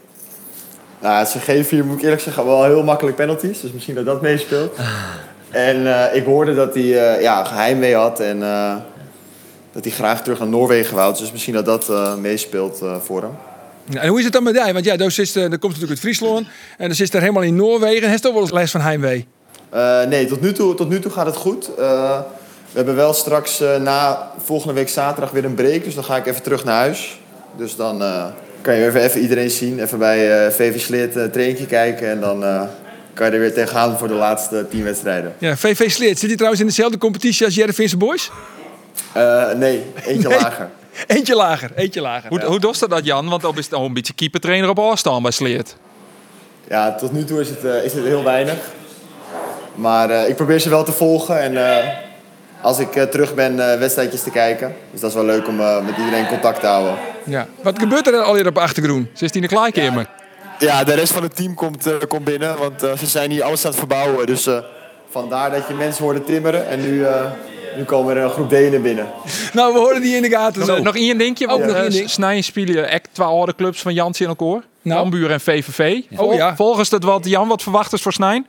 J: Nou, ze geven hier, moet ik eerlijk zeggen, wel heel makkelijk penalties. Dus misschien dat dat meespeelt. En uh, ik hoorde dat hij uh, ja, geheimwee had en uh, dat hij graag terug naar Noorwegen wou. Dus misschien dat dat uh, meespeelt uh, voor hem.
C: Ja, en hoe is het dan met jij? Want ja, daar zit, uh, dan komt natuurlijk uit Friesland en dan zit er helemaal in Noorwegen. Heeft toch wel eens les van heimwee?
J: Uh, nee, tot nu, toe, tot nu toe gaat het goed. Uh, we hebben wel straks uh, na volgende week zaterdag weer een break. Dus dan ga ik even terug naar huis. Dus dan uh, kan je even, even iedereen zien. Even bij uh, V V Sleert een uh, traintje kijken. En dan uh, kan je er weer tegenaan voor de laatste tien wedstrijden.
C: Ja, V V Sleert, zit hij trouwens in dezelfde competitie als Jervinse Boys?
J: Uh, nee, eentje
C: Nee.
J: lager.
C: Eentje lager, eentje lager.
D: Hoe, hoe doet dat, Jan? Want dan is het nog een beetje keepertrainer op afstand bij Sleert.
J: Ja, tot nu toe is het, uh, is het heel weinig. Maar uh, ik probeer ze wel te volgen. En uh, als ik uh, terug ben, uh, wedstrijdjes te kijken. Dus dat is wel leuk om uh, met iedereen contact te houden.
C: Ja. Wat gebeurt er alweer op de achtergrond?
D: zestien de Klaarkamer.
J: Ja, de rest van het team komt, uh, komt binnen. Want uh, ze zijn hier alles aan het verbouwen. Dus uh, vandaar dat je mensen hoorde timmeren. En nu, uh, nu komen er een groep Denen binnen.
C: Nou, we horen die in de gaten zo.
D: Nog, nog één dingetje.
C: Ook nog
D: Uh,
C: één ding.
D: Snijden spelen echt twee oude clubs van Jans in elkaar.
C: Nou.
D: Cambuur en V V V.
C: Oh ja.
D: Volgens het wat, Jan, wat verwacht is voor Snijn?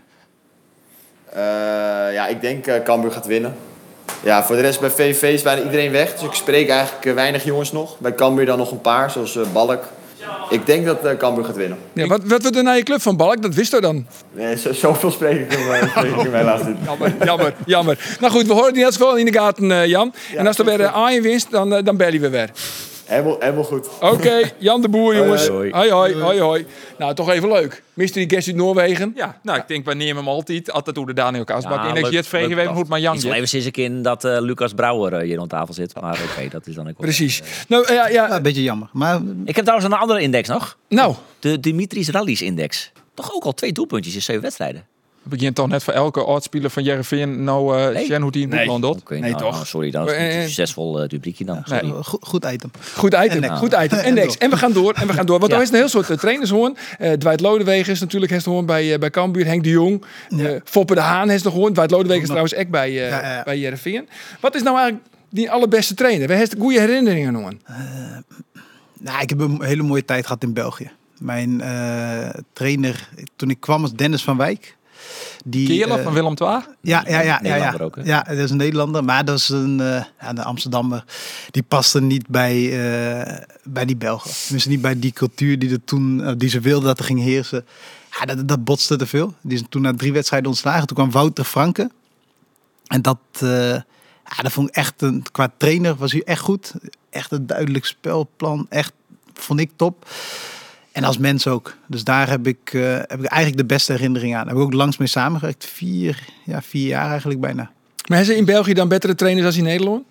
J: Uh, ja, ik denk uh, Cambuur gaat winnen. Ja, voor de rest bij V V V is bijna iedereen weg. Dus ik spreek eigenlijk uh, weinig jongens nog. Bij Cambuur dan nog een paar, zoals uh, Balk. Ik denk dat uh, Cambuur gaat winnen.
C: Ja, wat, wat wordt er naar je club van Balk? Dat wist je dan.
J: Nee, zo, zoveel spreek ik hem, uh, spreek ik hem helaas niet.
C: Jammer, jammer, jammer. Nou goed, we horen die net wel in de gaten, uh, Jan. En als er weer uh, Arjen winst, dan, uh, dan bellen we weer.
J: Helemaal, helemaal goed.
C: Oké, okay, Jan de Boer, jongens.
E: Hoi,
C: Hoi, hoi, hoi, hoi. Nou, toch even leuk. Mystery guest uit Noorwegen.
D: Ja, nou, ik denk, we nemen hem altijd. Altijd hoe de Daniel Kaasbak.
E: Ja,
D: en ik
E: leuk-
D: zie het vregen
E: leuk
D: weten
E: gast.
D: hoe het maar Jan
E: Ik zal
D: zit.
E: even eens in dat uh, Lucas Brouwer uh, hier aan tafel zit. Maar oké, okay, dat is dan ook wel...
C: Precies. Nou, uh, ja,
F: Ja,
C: ja.
F: een beetje jammer. Maar
E: Ik heb trouwens een andere index nog.
C: Nou,
E: De Dimitris Rallies index. Toch ook al twee doelpuntjes in zeven wedstrijden.
D: begint toch net voor elke oudspeler van Heerenveen nou uh,
E: Nee.
D: zien hoe die in het buitenland doet.
E: Oké,
C: Nee,
E: nou,
C: toch?
E: nou, sorry, dan is het
C: Eh,
E: een
C: eh.
E: succesvol uh, rubriekje dan. Sorry.
F: Nee, goed, goed item.
C: Goed item,
F: En next.
C: goed item. En
F: En
C: next.
F: door.
C: En we gaan door, en we gaan door. Want
E: Ja.
C: er is een heel soort uh, trainers hoorn. Uh, Dwight Lodewegen is natuurlijk heeft hoorn bij, uh, bij Cambuur. Henk de Jong. Uh, Foppe de Haan heeft nog hoorn. Dwight Lodewegen is trouwens echt bij, uh,
F: Ja, ja.
C: bij Heerenveen. Wat is nou eigenlijk die allerbeste trainer? Waar heeft goede herinneringen aan?
F: Nou, ik heb een hele mooie tijd gehad in België. Mijn uh, trainer, toen ik kwam, was Dennis van Wijk. Die,
D: Kerel
F: uh,
D: van Willem twee?
F: Ja, ja, ja, ja,
E: Nederlander
F: ja.
E: ook, hè?
F: Ja, dat is een Nederlander. Maar dat is een, uh, ja, een Amsterdammer. Die paste niet bij, uh, bij die Belgen. Tenminste niet bij die cultuur die, er toen, uh, die ze wilden dat er ging heersen. Ja, dat, dat botste te veel. Die is toen na drie wedstrijden ontslagen. Toen kwam Wouter Franke. En dat, uh, ja, dat vond ik echt, een, qua trainer was hij echt goed. Echt een duidelijk spelplan. Echt, vond ik top. En als mens ook. Dus daar heb ik, uh, heb ik eigenlijk de beste herinnering aan. Daar heb ik ook langs mee samengewerkt. Vier, ja, vier jaar eigenlijk bijna.
C: Maar hebben ze in België dan betere trainers als in Nederland?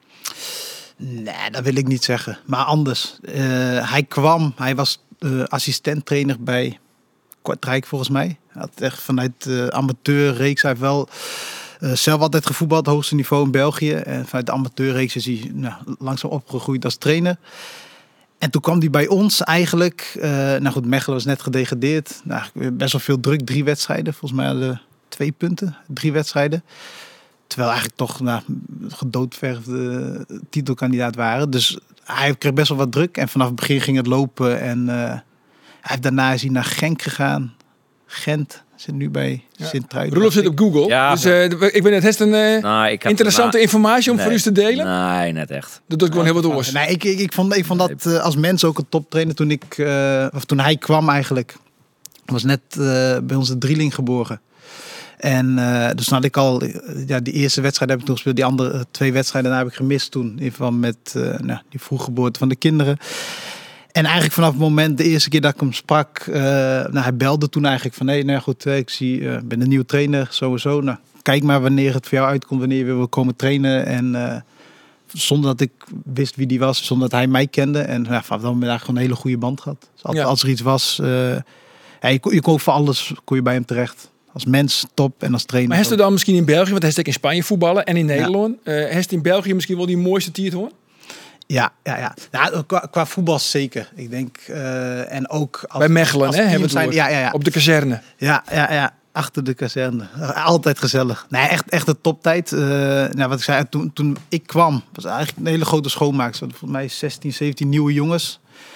F: Nee, dat wil ik niet zeggen. Maar anders. Uh, hij kwam, hij was uh, assistent-trainer bij Kortrijk volgens mij. Hij had echt vanuit de uh, amateurreeks. Hij heeft wel uh, zelf altijd gevoetbald, het hoogste niveau in België. En vanuit de amateurreeks is hij nou, langzaam opgegroeid als trainer. En toen kwam hij bij ons eigenlijk. Uh, nou goed, Mechelen was net gedegradeerd. Nou, best wel veel druk, drie wedstrijden. Volgens mij hadden we twee punten, drie wedstrijden. Terwijl eigenlijk toch nou, gedoodverfde titelkandidaat waren. Dus hij kreeg best wel wat druk. En vanaf het begin ging het lopen. En uh, hij heeft daarna is hij naar Genk gegaan. Gent zit nu bij
C: Ja.
F: Sint-Truiden.
C: Roelof zit op Google.
E: Ja,
C: dus uh, ik ben net heeft een uh,
E: Nou, ik heb-
C: interessante
E: nou,
C: informatie om
E: nee.
C: voor u te delen.
E: Nee, net echt.
C: Dat doet gewoon heel wat oors.
F: Nee, ik, ik, ik, vond, ik vond dat uh, als mens ook een toptrainer toen ik, uh, of toen hij kwam eigenlijk. Was net uh, bij ons de drieling geboren. En uh, dus toen had ik al, uh, ja, die eerste wedstrijd heb ik toen gespeeld. Die andere uh, twee wedstrijden daarna heb ik gemist toen. In ieder geval met uh, nou, die vroeggeboorte van de kinderen. En eigenlijk vanaf het moment, de eerste keer dat ik hem sprak, uh, nou, hij belde toen eigenlijk van, hé, hey, nou goed, ik zie, uh, ben een nieuwe trainer, sowieso. Nou, kijk maar wanneer het voor jou uitkomt, wanneer je weer wil komen trainen. En uh, zonder dat ik wist wie die was, zonder dat hij mij kende. En ja, vanaf dat moment eigenlijk gewoon een hele goede band gehad. Dus altijd,
C: Ja.
F: als er iets was, uh, ja, je, kon, je kon ook voor alles kon je bij hem terecht. Als mens top en als trainer.
C: Maar heeft er
F: ook.
C: dan misschien in België, want hij is ook in Spanje voetballen en in Nederland. Uh, heeft in België misschien wel die mooiste tiert hoor?
F: Ja, ja, ja. Nou, qua, qua voetbal zeker. Ik denk, uh, en ook als,
C: Bij Mechelen,
F: als
C: hè?
F: team
C: Hebben we het
F: zijn,
C: woord.
F: ja, ja, ja.
C: Op de kazerne.
F: Ja, ja, ja. Achter de kazerne. Altijd gezellig. Nee, echt, echt een toptijd. Uh, nou, wat ik zei, toen, toen ik kwam, was eigenlijk een hele grote schoonmaak. Ze hadden volgens mij zestien, zeventien nieuwe jongens.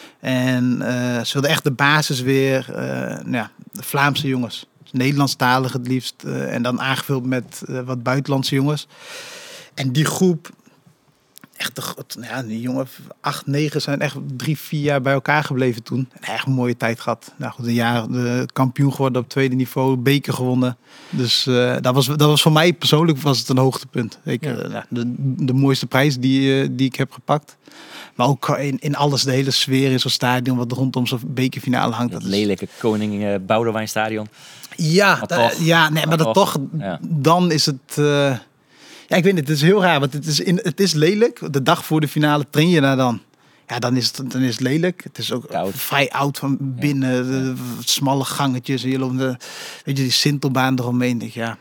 F: En uh, ze wilden echt de basis weer, uh, nou ja, de Vlaamse jongens. Nederlandstalig het liefst. Uh, en dan aangevuld met uh, wat buitenlandse jongens. En die groep, echt, de, nou ja, die jongen, acht, negen zijn echt drie, vier jaar bij elkaar gebleven toen. En echt een mooie tijd gehad. Nou goed, een jaar de kampioen geworden op tweede niveau, beker gewonnen. Dus uh, dat, was, dat was voor mij persoonlijk was het een hoogtepunt. Ik,
C: Ja.
F: uh, de, de mooiste prijs die, uh, die ik heb gepakt. Maar ook in, in alles, de hele sfeer in zo'n stadion, wat rondom zo'n bekerfinale hangt.
E: Dat
F: Dat is,
E: lelijke Koning uh, Boudewijnstadion.
F: ja,
E: Maar
F: da-
E: toch.
F: ja, nee, maar,
E: Maar
F: dat
E: toch.
F: toch,
E: Ja.
F: dan is het... Uh, ja, ik weet niet, het is heel raar, want het is, in, het is lelijk. De dag voor de finale train je daar dan. Ja, dan is het, dan is het lelijk. Het is ook
E: Koud.
F: vrij oud van binnen. De, de smalle gangetjes. En je loopt de, weet je, die Sintelbaan eromheen. Denk, ja,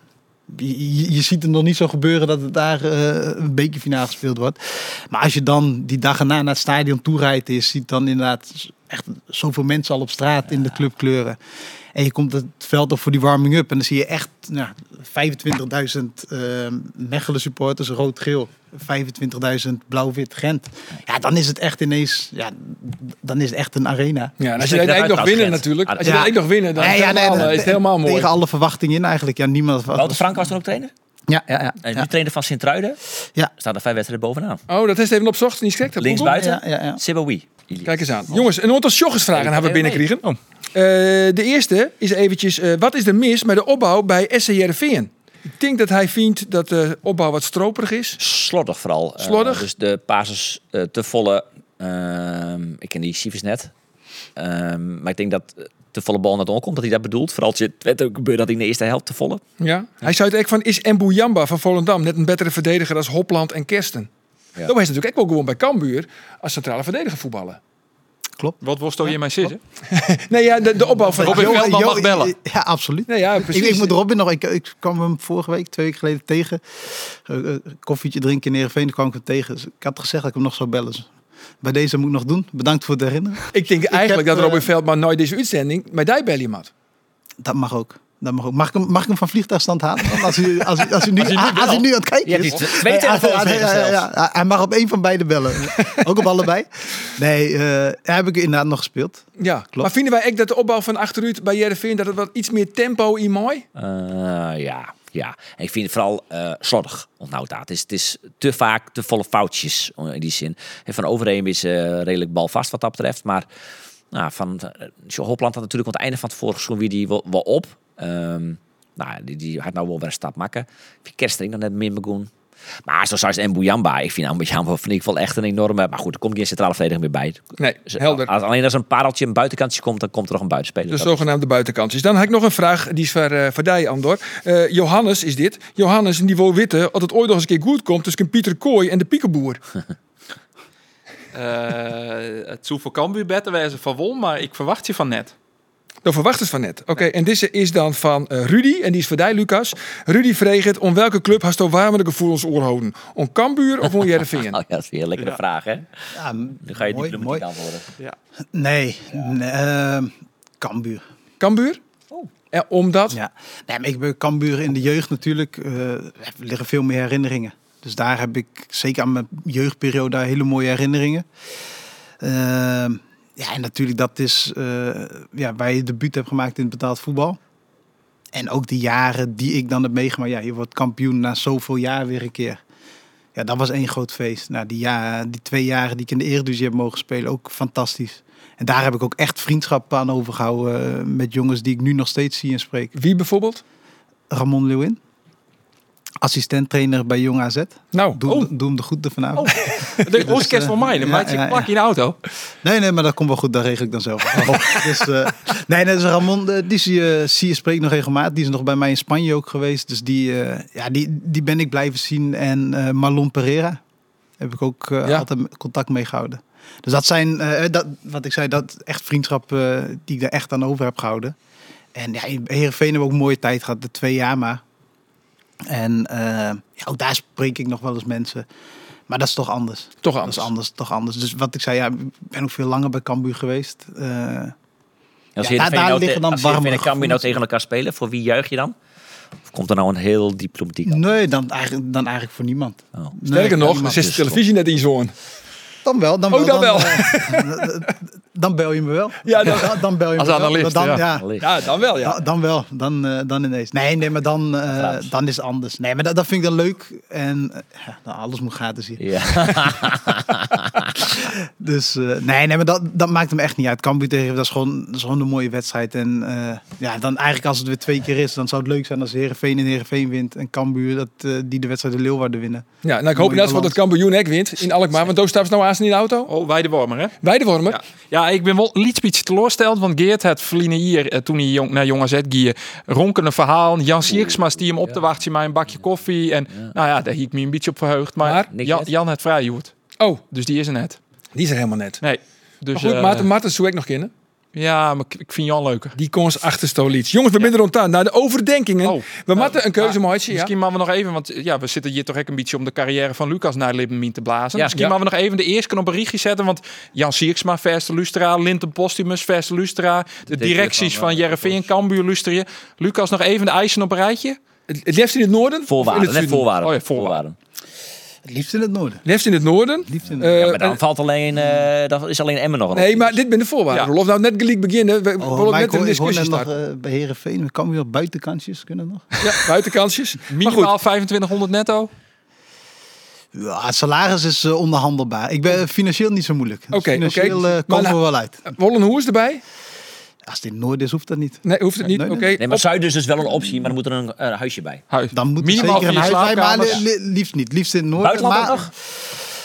F: je, je, je ziet het nog niet zo gebeuren dat het daar uh, een bekerfinale gespeeld wordt. Maar als je dan die dag erna naar het stadion toe rijdt... en je ziet dan inderdaad echt zoveel mensen al op straat in de clubkleuren... En je komt het veld op voor die warming-up. En dan zie je echt nou, vijfentwintigduizend uh, Mechelen supporters, rood-geel. vijfentwintigduizend blauw-wit Gent. Ja, dan is het echt ineens... Ja, dan is het echt een arena.
C: Ja, en als
E: Dus
C: je
E: dat
C: uiteindelijk nog
E: uit
C: winnen
E: als
C: natuurlijk.
E: Gent.
C: Als je
F: Ja.
C: uiteindelijk nog winnen, dan
F: Nee,
C: is,
F: ja,
C: het
F: nee,
C: helemaal,
F: nee,
C: is het helemaal mooi.
F: Tegen alle verwachtingen in eigenlijk. Ja, niemand...
E: Wouter Frank was toen ook trainer.
F: Ja, ja, ja.
E: En
F: ja.
E: nu trainer van Sint-Truiden.
F: Ja.
E: Staat er vijf wedstrijden bovenaan.
C: Oh, dat heeft even opzocht. Niet schrikt.
E: Linksbuiten.
F: Ja, ja, ja.
E: Sibawi.
C: Kijk eens aan. Jongens, een aantal sjoggersvragen hebben we
E: Even
C: binnengekregen.
D: Oh.
C: Uh, de eerste is eventjes, uh, wat is er mis met de opbouw bij S C Heerenveen? Ik denk dat hij vindt dat de opbouw wat stroperig is.
E: Slordig vooral. Uh,
C: Slordig?
E: dus de basis uh, te volle. Uh, ik ken die cijfers net. Uh, maar ik denk dat te volle bal naar de komt. Dat hij dat bedoelt. Vooral als je het werd ook gebeurd dat hij in de eerste helft te volle.
C: Ja. Hij zei het echt van, is Mbouyamba van Volendam net een betere verdediger als Hopland en Kersten?
E: Ja.
C: Dat is natuurlijk ook wel gewoon bij Cambuur als centrale verdediger voetballen.
F: klopt.
D: Wat was toch je mijn zitten?
C: Nee, ja, de, de opbouw van...
D: Robin Veldman mag bellen.
F: Ja, absoluut.
C: Nee, ja,
F: Ik,
C: precies.
F: ik moet Robin nog... Ik, ik kwam hem vorige week, twee weken geleden tegen. Uh, uh, koffietje drinken in Heerenveen, toen kwam ik hem tegen. Dus ik had gezegd dat ik hem nog zou bellen. Dus bij deze moet ik nog doen. Bedankt voor het herinneren.
C: Ik denk
F: Ik
C: eigenlijk
F: heb,
C: dat Robin
F: uh,
C: Veldman nooit deze uitzending met die belly had.
F: Dat mag ook. Dat mag, ook. Mag, ik hem, mag ik hem van vliegtuigstand halen? Want Als u, als, u, als, u nu, als, u nu, als u nu aan het kijken
E: Je
F: is.
E: hebt die twee
F: Nee,
E: telefoons
F: ja, ja,
E: ingesteld.
F: ja, ja, hij mag op één van beide bellen. Ook op allebei. Nee, uh, heb ik inderdaad nog gespeeld.
C: Ja, klopt. Maar vinden wij echt dat de opbouw van achteruit bij Heerenveen dat het wat iets meer tempo in mooi?
E: Uh, ja, ja. En ik vind het vooral uh, slordig. Onthoud dat. Het is, het is te vaak te volle foutjes in die zin. En Van Overheem is uh, redelijk balvast wat dat betreft. Maar nou, van uh, Joe Hopland had natuurlijk aan het einde van het vorige seizoen weer die wel, wel op. Um, nou, die, die had nou wel weer een stap maken. Ik vind Kerstering dan net meer begonnen. Maar zoals Mbuyamba, ik vind Mbuyamba vind ik wel echt een enorme... Maar goed, er komt geen centrale verdediger meer bij.
C: Nee,
E: Dus,
C: helder.
E: Als, alleen als een pareltje een buitenkantje komt, dan komt er nog een buitenspeler.
C: De zogenaamde buitenkantjes. Dan heb ik nog een vraag, die is voor, uh, voor die, Andor. Uh, Johannes is dit. Johannes, die wil weten of het ooit nog eens een keer goed komt tussen Pieter Kooi en de Piekenboer.
D: Uh, het zou voor Cambuur beter wezen van Wol, maar ik verwacht je van net.
C: Dat verwacht het van net. Oké, okay, en deze is dan van uh, Rudy, en die is voor die, Lucas. Rudy vreegt, om welke club hast du warmere gevoelens oorhouden? Om Cambuur of om Heerenveen?
E: Oh, ja, dat is weer een lekkere
D: Ja.
E: vraag, hè?
F: Ja,
E: Nu ga je
F: mooi,
E: diplomatiek
F: mooi.
E: antwoorden.
F: Nee, nee uh, Cambuur.
C: Cambuur? Oh. En omdat?
F: Ja. Nee, maar ik ben Cambuur in de jeugd natuurlijk. Uh, er liggen veel meer herinneringen. Dus daar heb ik, zeker aan mijn jeugdperiode, hele mooie herinneringen. Uh, ja, en natuurlijk dat is uh, ja, waar je debuut hebt gemaakt in het betaald voetbal. En ook die jaren die ik dan heb meegemaakt. Ja, je wordt kampioen na zoveel jaar weer een keer. Ja, dat was één groot feest. Nou, die, ja, die twee jaren die ik in de Eredivisie heb mogen spelen, ook fantastisch. En daar heb ik ook echt vriendschap aan overgehouden uh, met jongens die ik nu nog steeds zie en spreek.
C: Wie bijvoorbeeld?
F: Ramon Leeuwin. Assistent-trainer bij Jong A Z.
C: Nou,
F: doe,
C: oh.
F: doe hem de groeten vanavond.
D: Oh. De oorskest van mij, dan maak je plak in de auto.
F: Nee, nee, maar dat komt wel goed. Dat regel ik dan zelf. Oh. Dus, uh, nee, nee, dus Ramon, uh, die zie je, zie je spreekt nog regelmatig. Die is nog bij mij in Spanje ook geweest. Dus die, uh, ja, die, die ben ik blijven zien. En uh, Marlon Pereira heb ik ook uh, ja. altijd contact mee gehouden. Dus dat zijn, uh, dat, wat ik zei, dat echt vriendschap uh, die ik daar echt aan over heb gehouden. En ja, in Heerenveen hebben we ook een mooie tijd gehad. De twee jaar maar. En uh, ja, ook daar spreek ik nog wel eens mensen. Maar dat is toch anders.
C: Toch anders.
F: Dat is anders, toch anders. Dus wat ik zei, ja, ik ben ook veel langer bij Cambuur geweest. Uh,
E: Als
F: ja, daar, daar
E: nou
F: liggen dan
E: als
F: warme
E: en Cambuur nou tegen elkaar spelen, voor wie juich je dan? Of komt er nou een heel diplomatiek aan?
F: Nee, dan eigenlijk, dan eigenlijk voor niemand.
E: Oh.
C: Sterker
F: nee,
C: nog, er zit de televisie net in zo'n.
F: Dan wel. Dan
C: oh,
F: wel.
C: dan,
F: dan
C: wel.
F: Uh, dan bel je me wel.
C: Ja, dan,
F: dan, dan bel je
D: als
F: me
D: analist,
F: wel. Dan,
D: ja.
F: Ja.
C: ja, dan wel, ja.
F: Dan, dan wel. Dan, uh, dan ineens. Nee, nee, maar dan, uh, dan is het anders. Nee, maar dat, dat vind ik dan leuk. En uh, ja, nou, alles moet gratis hier.
E: Ja.
F: Dus uh, nee, nee, maar dat, dat maakt hem echt niet uit. Cambuur tegen, dat is gewoon, dat is gewoon een mooie wedstrijd. En uh, ja, dan eigenlijk als het weer twee keer is, dan zou het leuk zijn als Heerenveen en Heerenveen wint. En Cambuur dat uh, die de wedstrijd de Leeuwarden winnen.
C: Ja, nou ik hoop net dat het Cambuur ook wint in Alkmaar. Want daar staat nou aan in de auto.
D: Oh, Weidewormer, hè?
C: Weidewormer.
D: Ja. ja, ik ben wel een beetje teleurgesteld. Want Geert had verliezen hier, uh, toen hij jong, naar Jong A Z ging, ronkende verhaal. Jan Sierksma's die hem op te wachten met een bakje koffie. En ja. nou ja, daar hiek ik me een beetje op verheugd. Maar, maar Jan, Jan had vrijjoerd.
C: Oh.
D: Dus die is er net.
C: Die is er helemaal net.
D: Nee. Dus,
C: maar goed, uh, Maarten Martens zou ik nog kennen.
D: Ja, maar ik vind Jan leuker.
C: Die kons achter Stoliets. Jongens, we ja. zijn er rond aan. Naar de overdenkingen. Oh. We moeten uh, een keuze maken. Ja.
D: Misschien maar we nog even, want ja, we zitten hier toch ook een beetje om de carrière van Lucas naar Libben te blazen.
C: Ja.
D: Misschien ja. maar we nog even de eerste op een berichtje zetten, want Jan Sierksma, Verste Lustra, Linten Postumus, Verste Lustra, de, de directies van, van Jereveen en Cambuur luisteren. Lucas, nog even de eisen op een rijtje.
C: Het, het liefst in het noorden?
E: Voorwaarden, net voorwaarden.
D: Oh ja, voorwaarden.
F: Het liefst in het noorden.
C: Liefst in het noorden.
F: Liefst in het noorden.
E: Uh, ja, maar dan uh, valt alleen, uh, dan is alleen Emmen nog een
C: Nee, optie. Maar dit ben de voorwaarden. Ja. Rolf, nou net gelijk beginnen. We
F: oh,
C: willen
F: net
C: een discussie
F: nog uh, bij Heerenveen. Kan weer buitenkansjes kunnen nog?
C: Ja, buitenkansjes.
D: Minimaal vijfentwintighonderd netto.
F: Ja, het salaris is uh, onderhandelbaar. Ik ben financieel niet zo moeilijk. Dus
C: okay,
F: financieel
C: okay.
F: uh, komen
C: maar,
F: we wel uit.
C: Wollenhoers erbij?
F: Als het in het noorden is, hoeft dat niet.
C: Nee, hoeft het niet.
F: Nee,
C: Oké.
F: nee,
C: okay.
E: nee, maar Zuid is dus wel een optie, maar dan moet er een uh, huisje bij.
D: Huis.
F: Dan moet
D: minimaal
F: zeker een huis bij, maar
D: ja.
F: li liefst niet. Liefst in het noorden.
E: Buitenland
F: maar,
E: nog?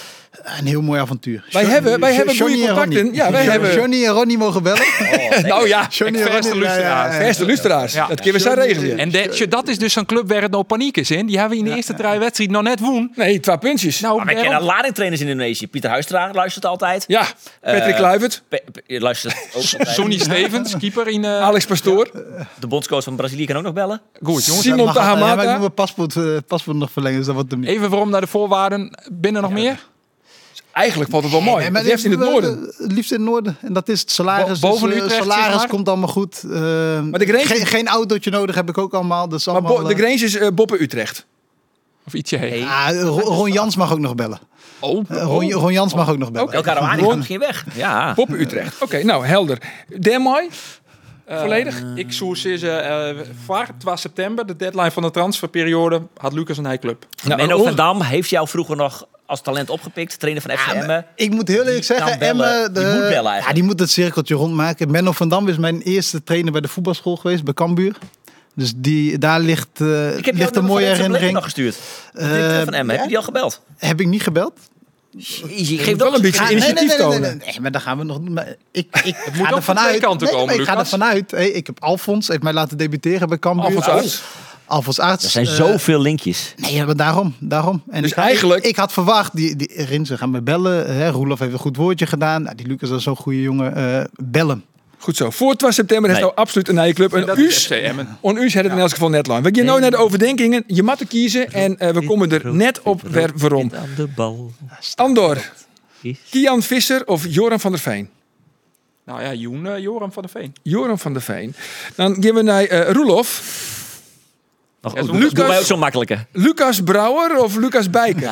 F: Een heel mooi avontuur.
C: Wij
F: Jo-
C: hebben, wij
F: Jo-
C: hebben
F: Johnny
C: goede
F: en
C: contacten.
F: Ronnie.
C: Ja, wij
F: Jo-
C: hebben...
F: Johnny en Ronnie mogen bellen.
C: nou ja,
F: Johnny en
D: verste
F: Ronnie.
D: luisteraars.
C: verste luisteraars.
D: Ja.
C: Dat kunnen we zo regelen.
D: En de, dat is dus zo'n club waar het nou paniek is in. Die hebben we in de eerste drie wedstrijden nog net woen.
C: Nee, twee puntjes.
D: Nou,
E: Maar wij
D: waarom?
E: kennen ladingtrainers in Indonesië. Pieter Huistra luistert altijd.
C: Ja, Patrick
E: Eh,
C: Kluivert,
E: Pe- Pe- luistert ook altijd.
D: Sonny Stevens, keeper in... eh
C: Alex Pastoor,
E: De bondscoach van Brazilië kan ook nog bellen.
D: Goed, jongens.
C: Simon
F: Mag- ja, maar ik
C: Tahamata.
F: moet mijn paspoort, eh, paspoort nog verlengen, dus dat wordt hem niet.
D: Even waarom naar de voorwaarden. Binnen nog meer?
C: Eigenlijk valt het wel mooi.
F: Nee, maar
C: Het heeft in het
F: eh,
C: noorden.
F: Het liefst in het noorden. En dat is het salaris.
D: Bo- boven
F: dus, eh,
D: Utrecht,
F: salaris
D: zeg maar?
F: komt allemaal goed. Uh,
C: Maar de Grange-
F: geen, geen autootje nodig heb ik ook allemaal. Dus
C: Maar
F: allemaal
C: Bo- de
F: eh,
C: Grange is uh, Boppen Utrecht.
D: Of ietsje heen?
F: ah, Ron, Ron Jans mag ook nog bellen.
D: Oh,
F: Uh, Ron, Ron Jans mag ook nog bellen.
E: El Karouani gaat misschien weg. Ja.
C: Boppen Utrecht. Oké, nou helder. Dermoy? Volledig?
D: Ik zou zeggen, uh, voor twaalf september, de deadline van de transferperiode, had Lucas een nijclub.
C: Nou,
E: Menno
C: on-
E: van Dam heeft jou vroeger nog als talent opgepikt. Trainer van F C Emmen.
F: Ik moet heel eerlijk zeggen,
E: kan bellen.
F: Emmen, de,
E: Die moet bellen
F: ja,
E: eigenlijk.
F: die moet het cirkeltje rondmaken. Menno van Dam is mijn eerste trainer bij de voetbalschool geweest, bij Cambuur. Dus die, daar ligt, uh,
E: Ik heb
F: ligt een
E: jou
F: mooie
E: nog
F: herinnering.
E: gestuurd. De
F: Eh,
E: directeur van Emmen.
F: ja?
E: Heb je die al gebeld?
F: Heb ik niet gebeld?
E: Je geeft
C: wel
E: ook
C: een beetje
F: Ah,
C: initiatief tonen.
F: nee, nee, maar dan gaan we nog. Maar ik ik
D: moet
F: ga
D: ook
F: er
D: van twee
F: vanuit.
D: kanten
F: Nee,
D: komen,
F: maar ik ga er
D: Lucas.
F: vanuit. Hey, ik heb Alfons, heeft mij laten debuteren bij Cambuur.
C: Alfons Arts.
F: Alfons Arts.
E: Er zijn
F: eh,
E: zoveel linkjes.
F: Nee, maar daarom. daarom. En
C: Dus
F: ik,
C: eigenlijk-
F: Ik, ik had verwacht, die, die Rinsen gaan me bellen. Hè, Roelof heeft een goed woordje gedaan. Nou, die Lucas is zo'n goede jongen. eh bellen.
C: Goed zo. Voor twaalf september heeft
E: Nee.
C: nou absoluut een nieuwe club.
D: En
C: En
D: dat is
C: Us,
D: F C Emmen.
C: on Us had het in elk geval net lang. We gaan nou naar de overdenkingen. Je moet er kiezen en eh, we komen er net op weer waarom.
E: Aan de bal.
C: Andor, Kian Visser of Joran van der Veen?
D: Nou ja, Joen, uh, Joram van der Veen.
C: Joran van der Veen. Dan gaan we naar eh Roelof.
E: Nog,
D: Ja,
E: doe,
D: Lucas-
E: doe mij ook zo'n makkelijke.
C: Lucas Brouwer of Lucas Bijker?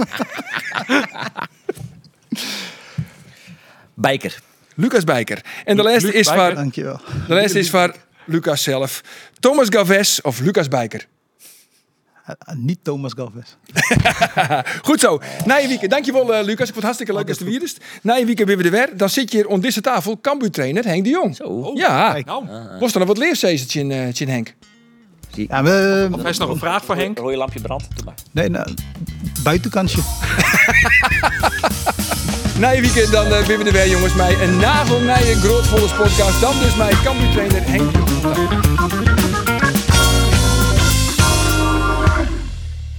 E: Bijker.
C: Lucas Bijker. En de laatste
D: Luc
C: is
D: Bijker.
C: van,
F: Dankjewel.
C: de laatste is van Lucas zelf. Thomas Gaves of Lucas Bijker?
F: Uh, niet Thomas Galvez.
C: Goed zo. Na je weekend. Dankjewel uh, Lucas. Ik vond het hartstikke leuk als de virus. Na je weekend weer weer de weer. Dan zit je hier om deze tafel. Cambuur-trainer Henk de Jong.
E: Zo.
C: Ja.
F: Kijk.
D: Nou,
C: Was er nog wat leerzezertje in, uh, in Henk?
F: Ja, we,
D: of is nog een vraag voor Henk?
E: Rode lampje brandt. Doe maar.
F: nee, nou, buitenkansje.
C: Na je weekend dan uh, weer weer de weer jongens. Mij een nagel naar je grootvolle podcast. Dan dus mijn Cambuur-trainer Henk de Jong.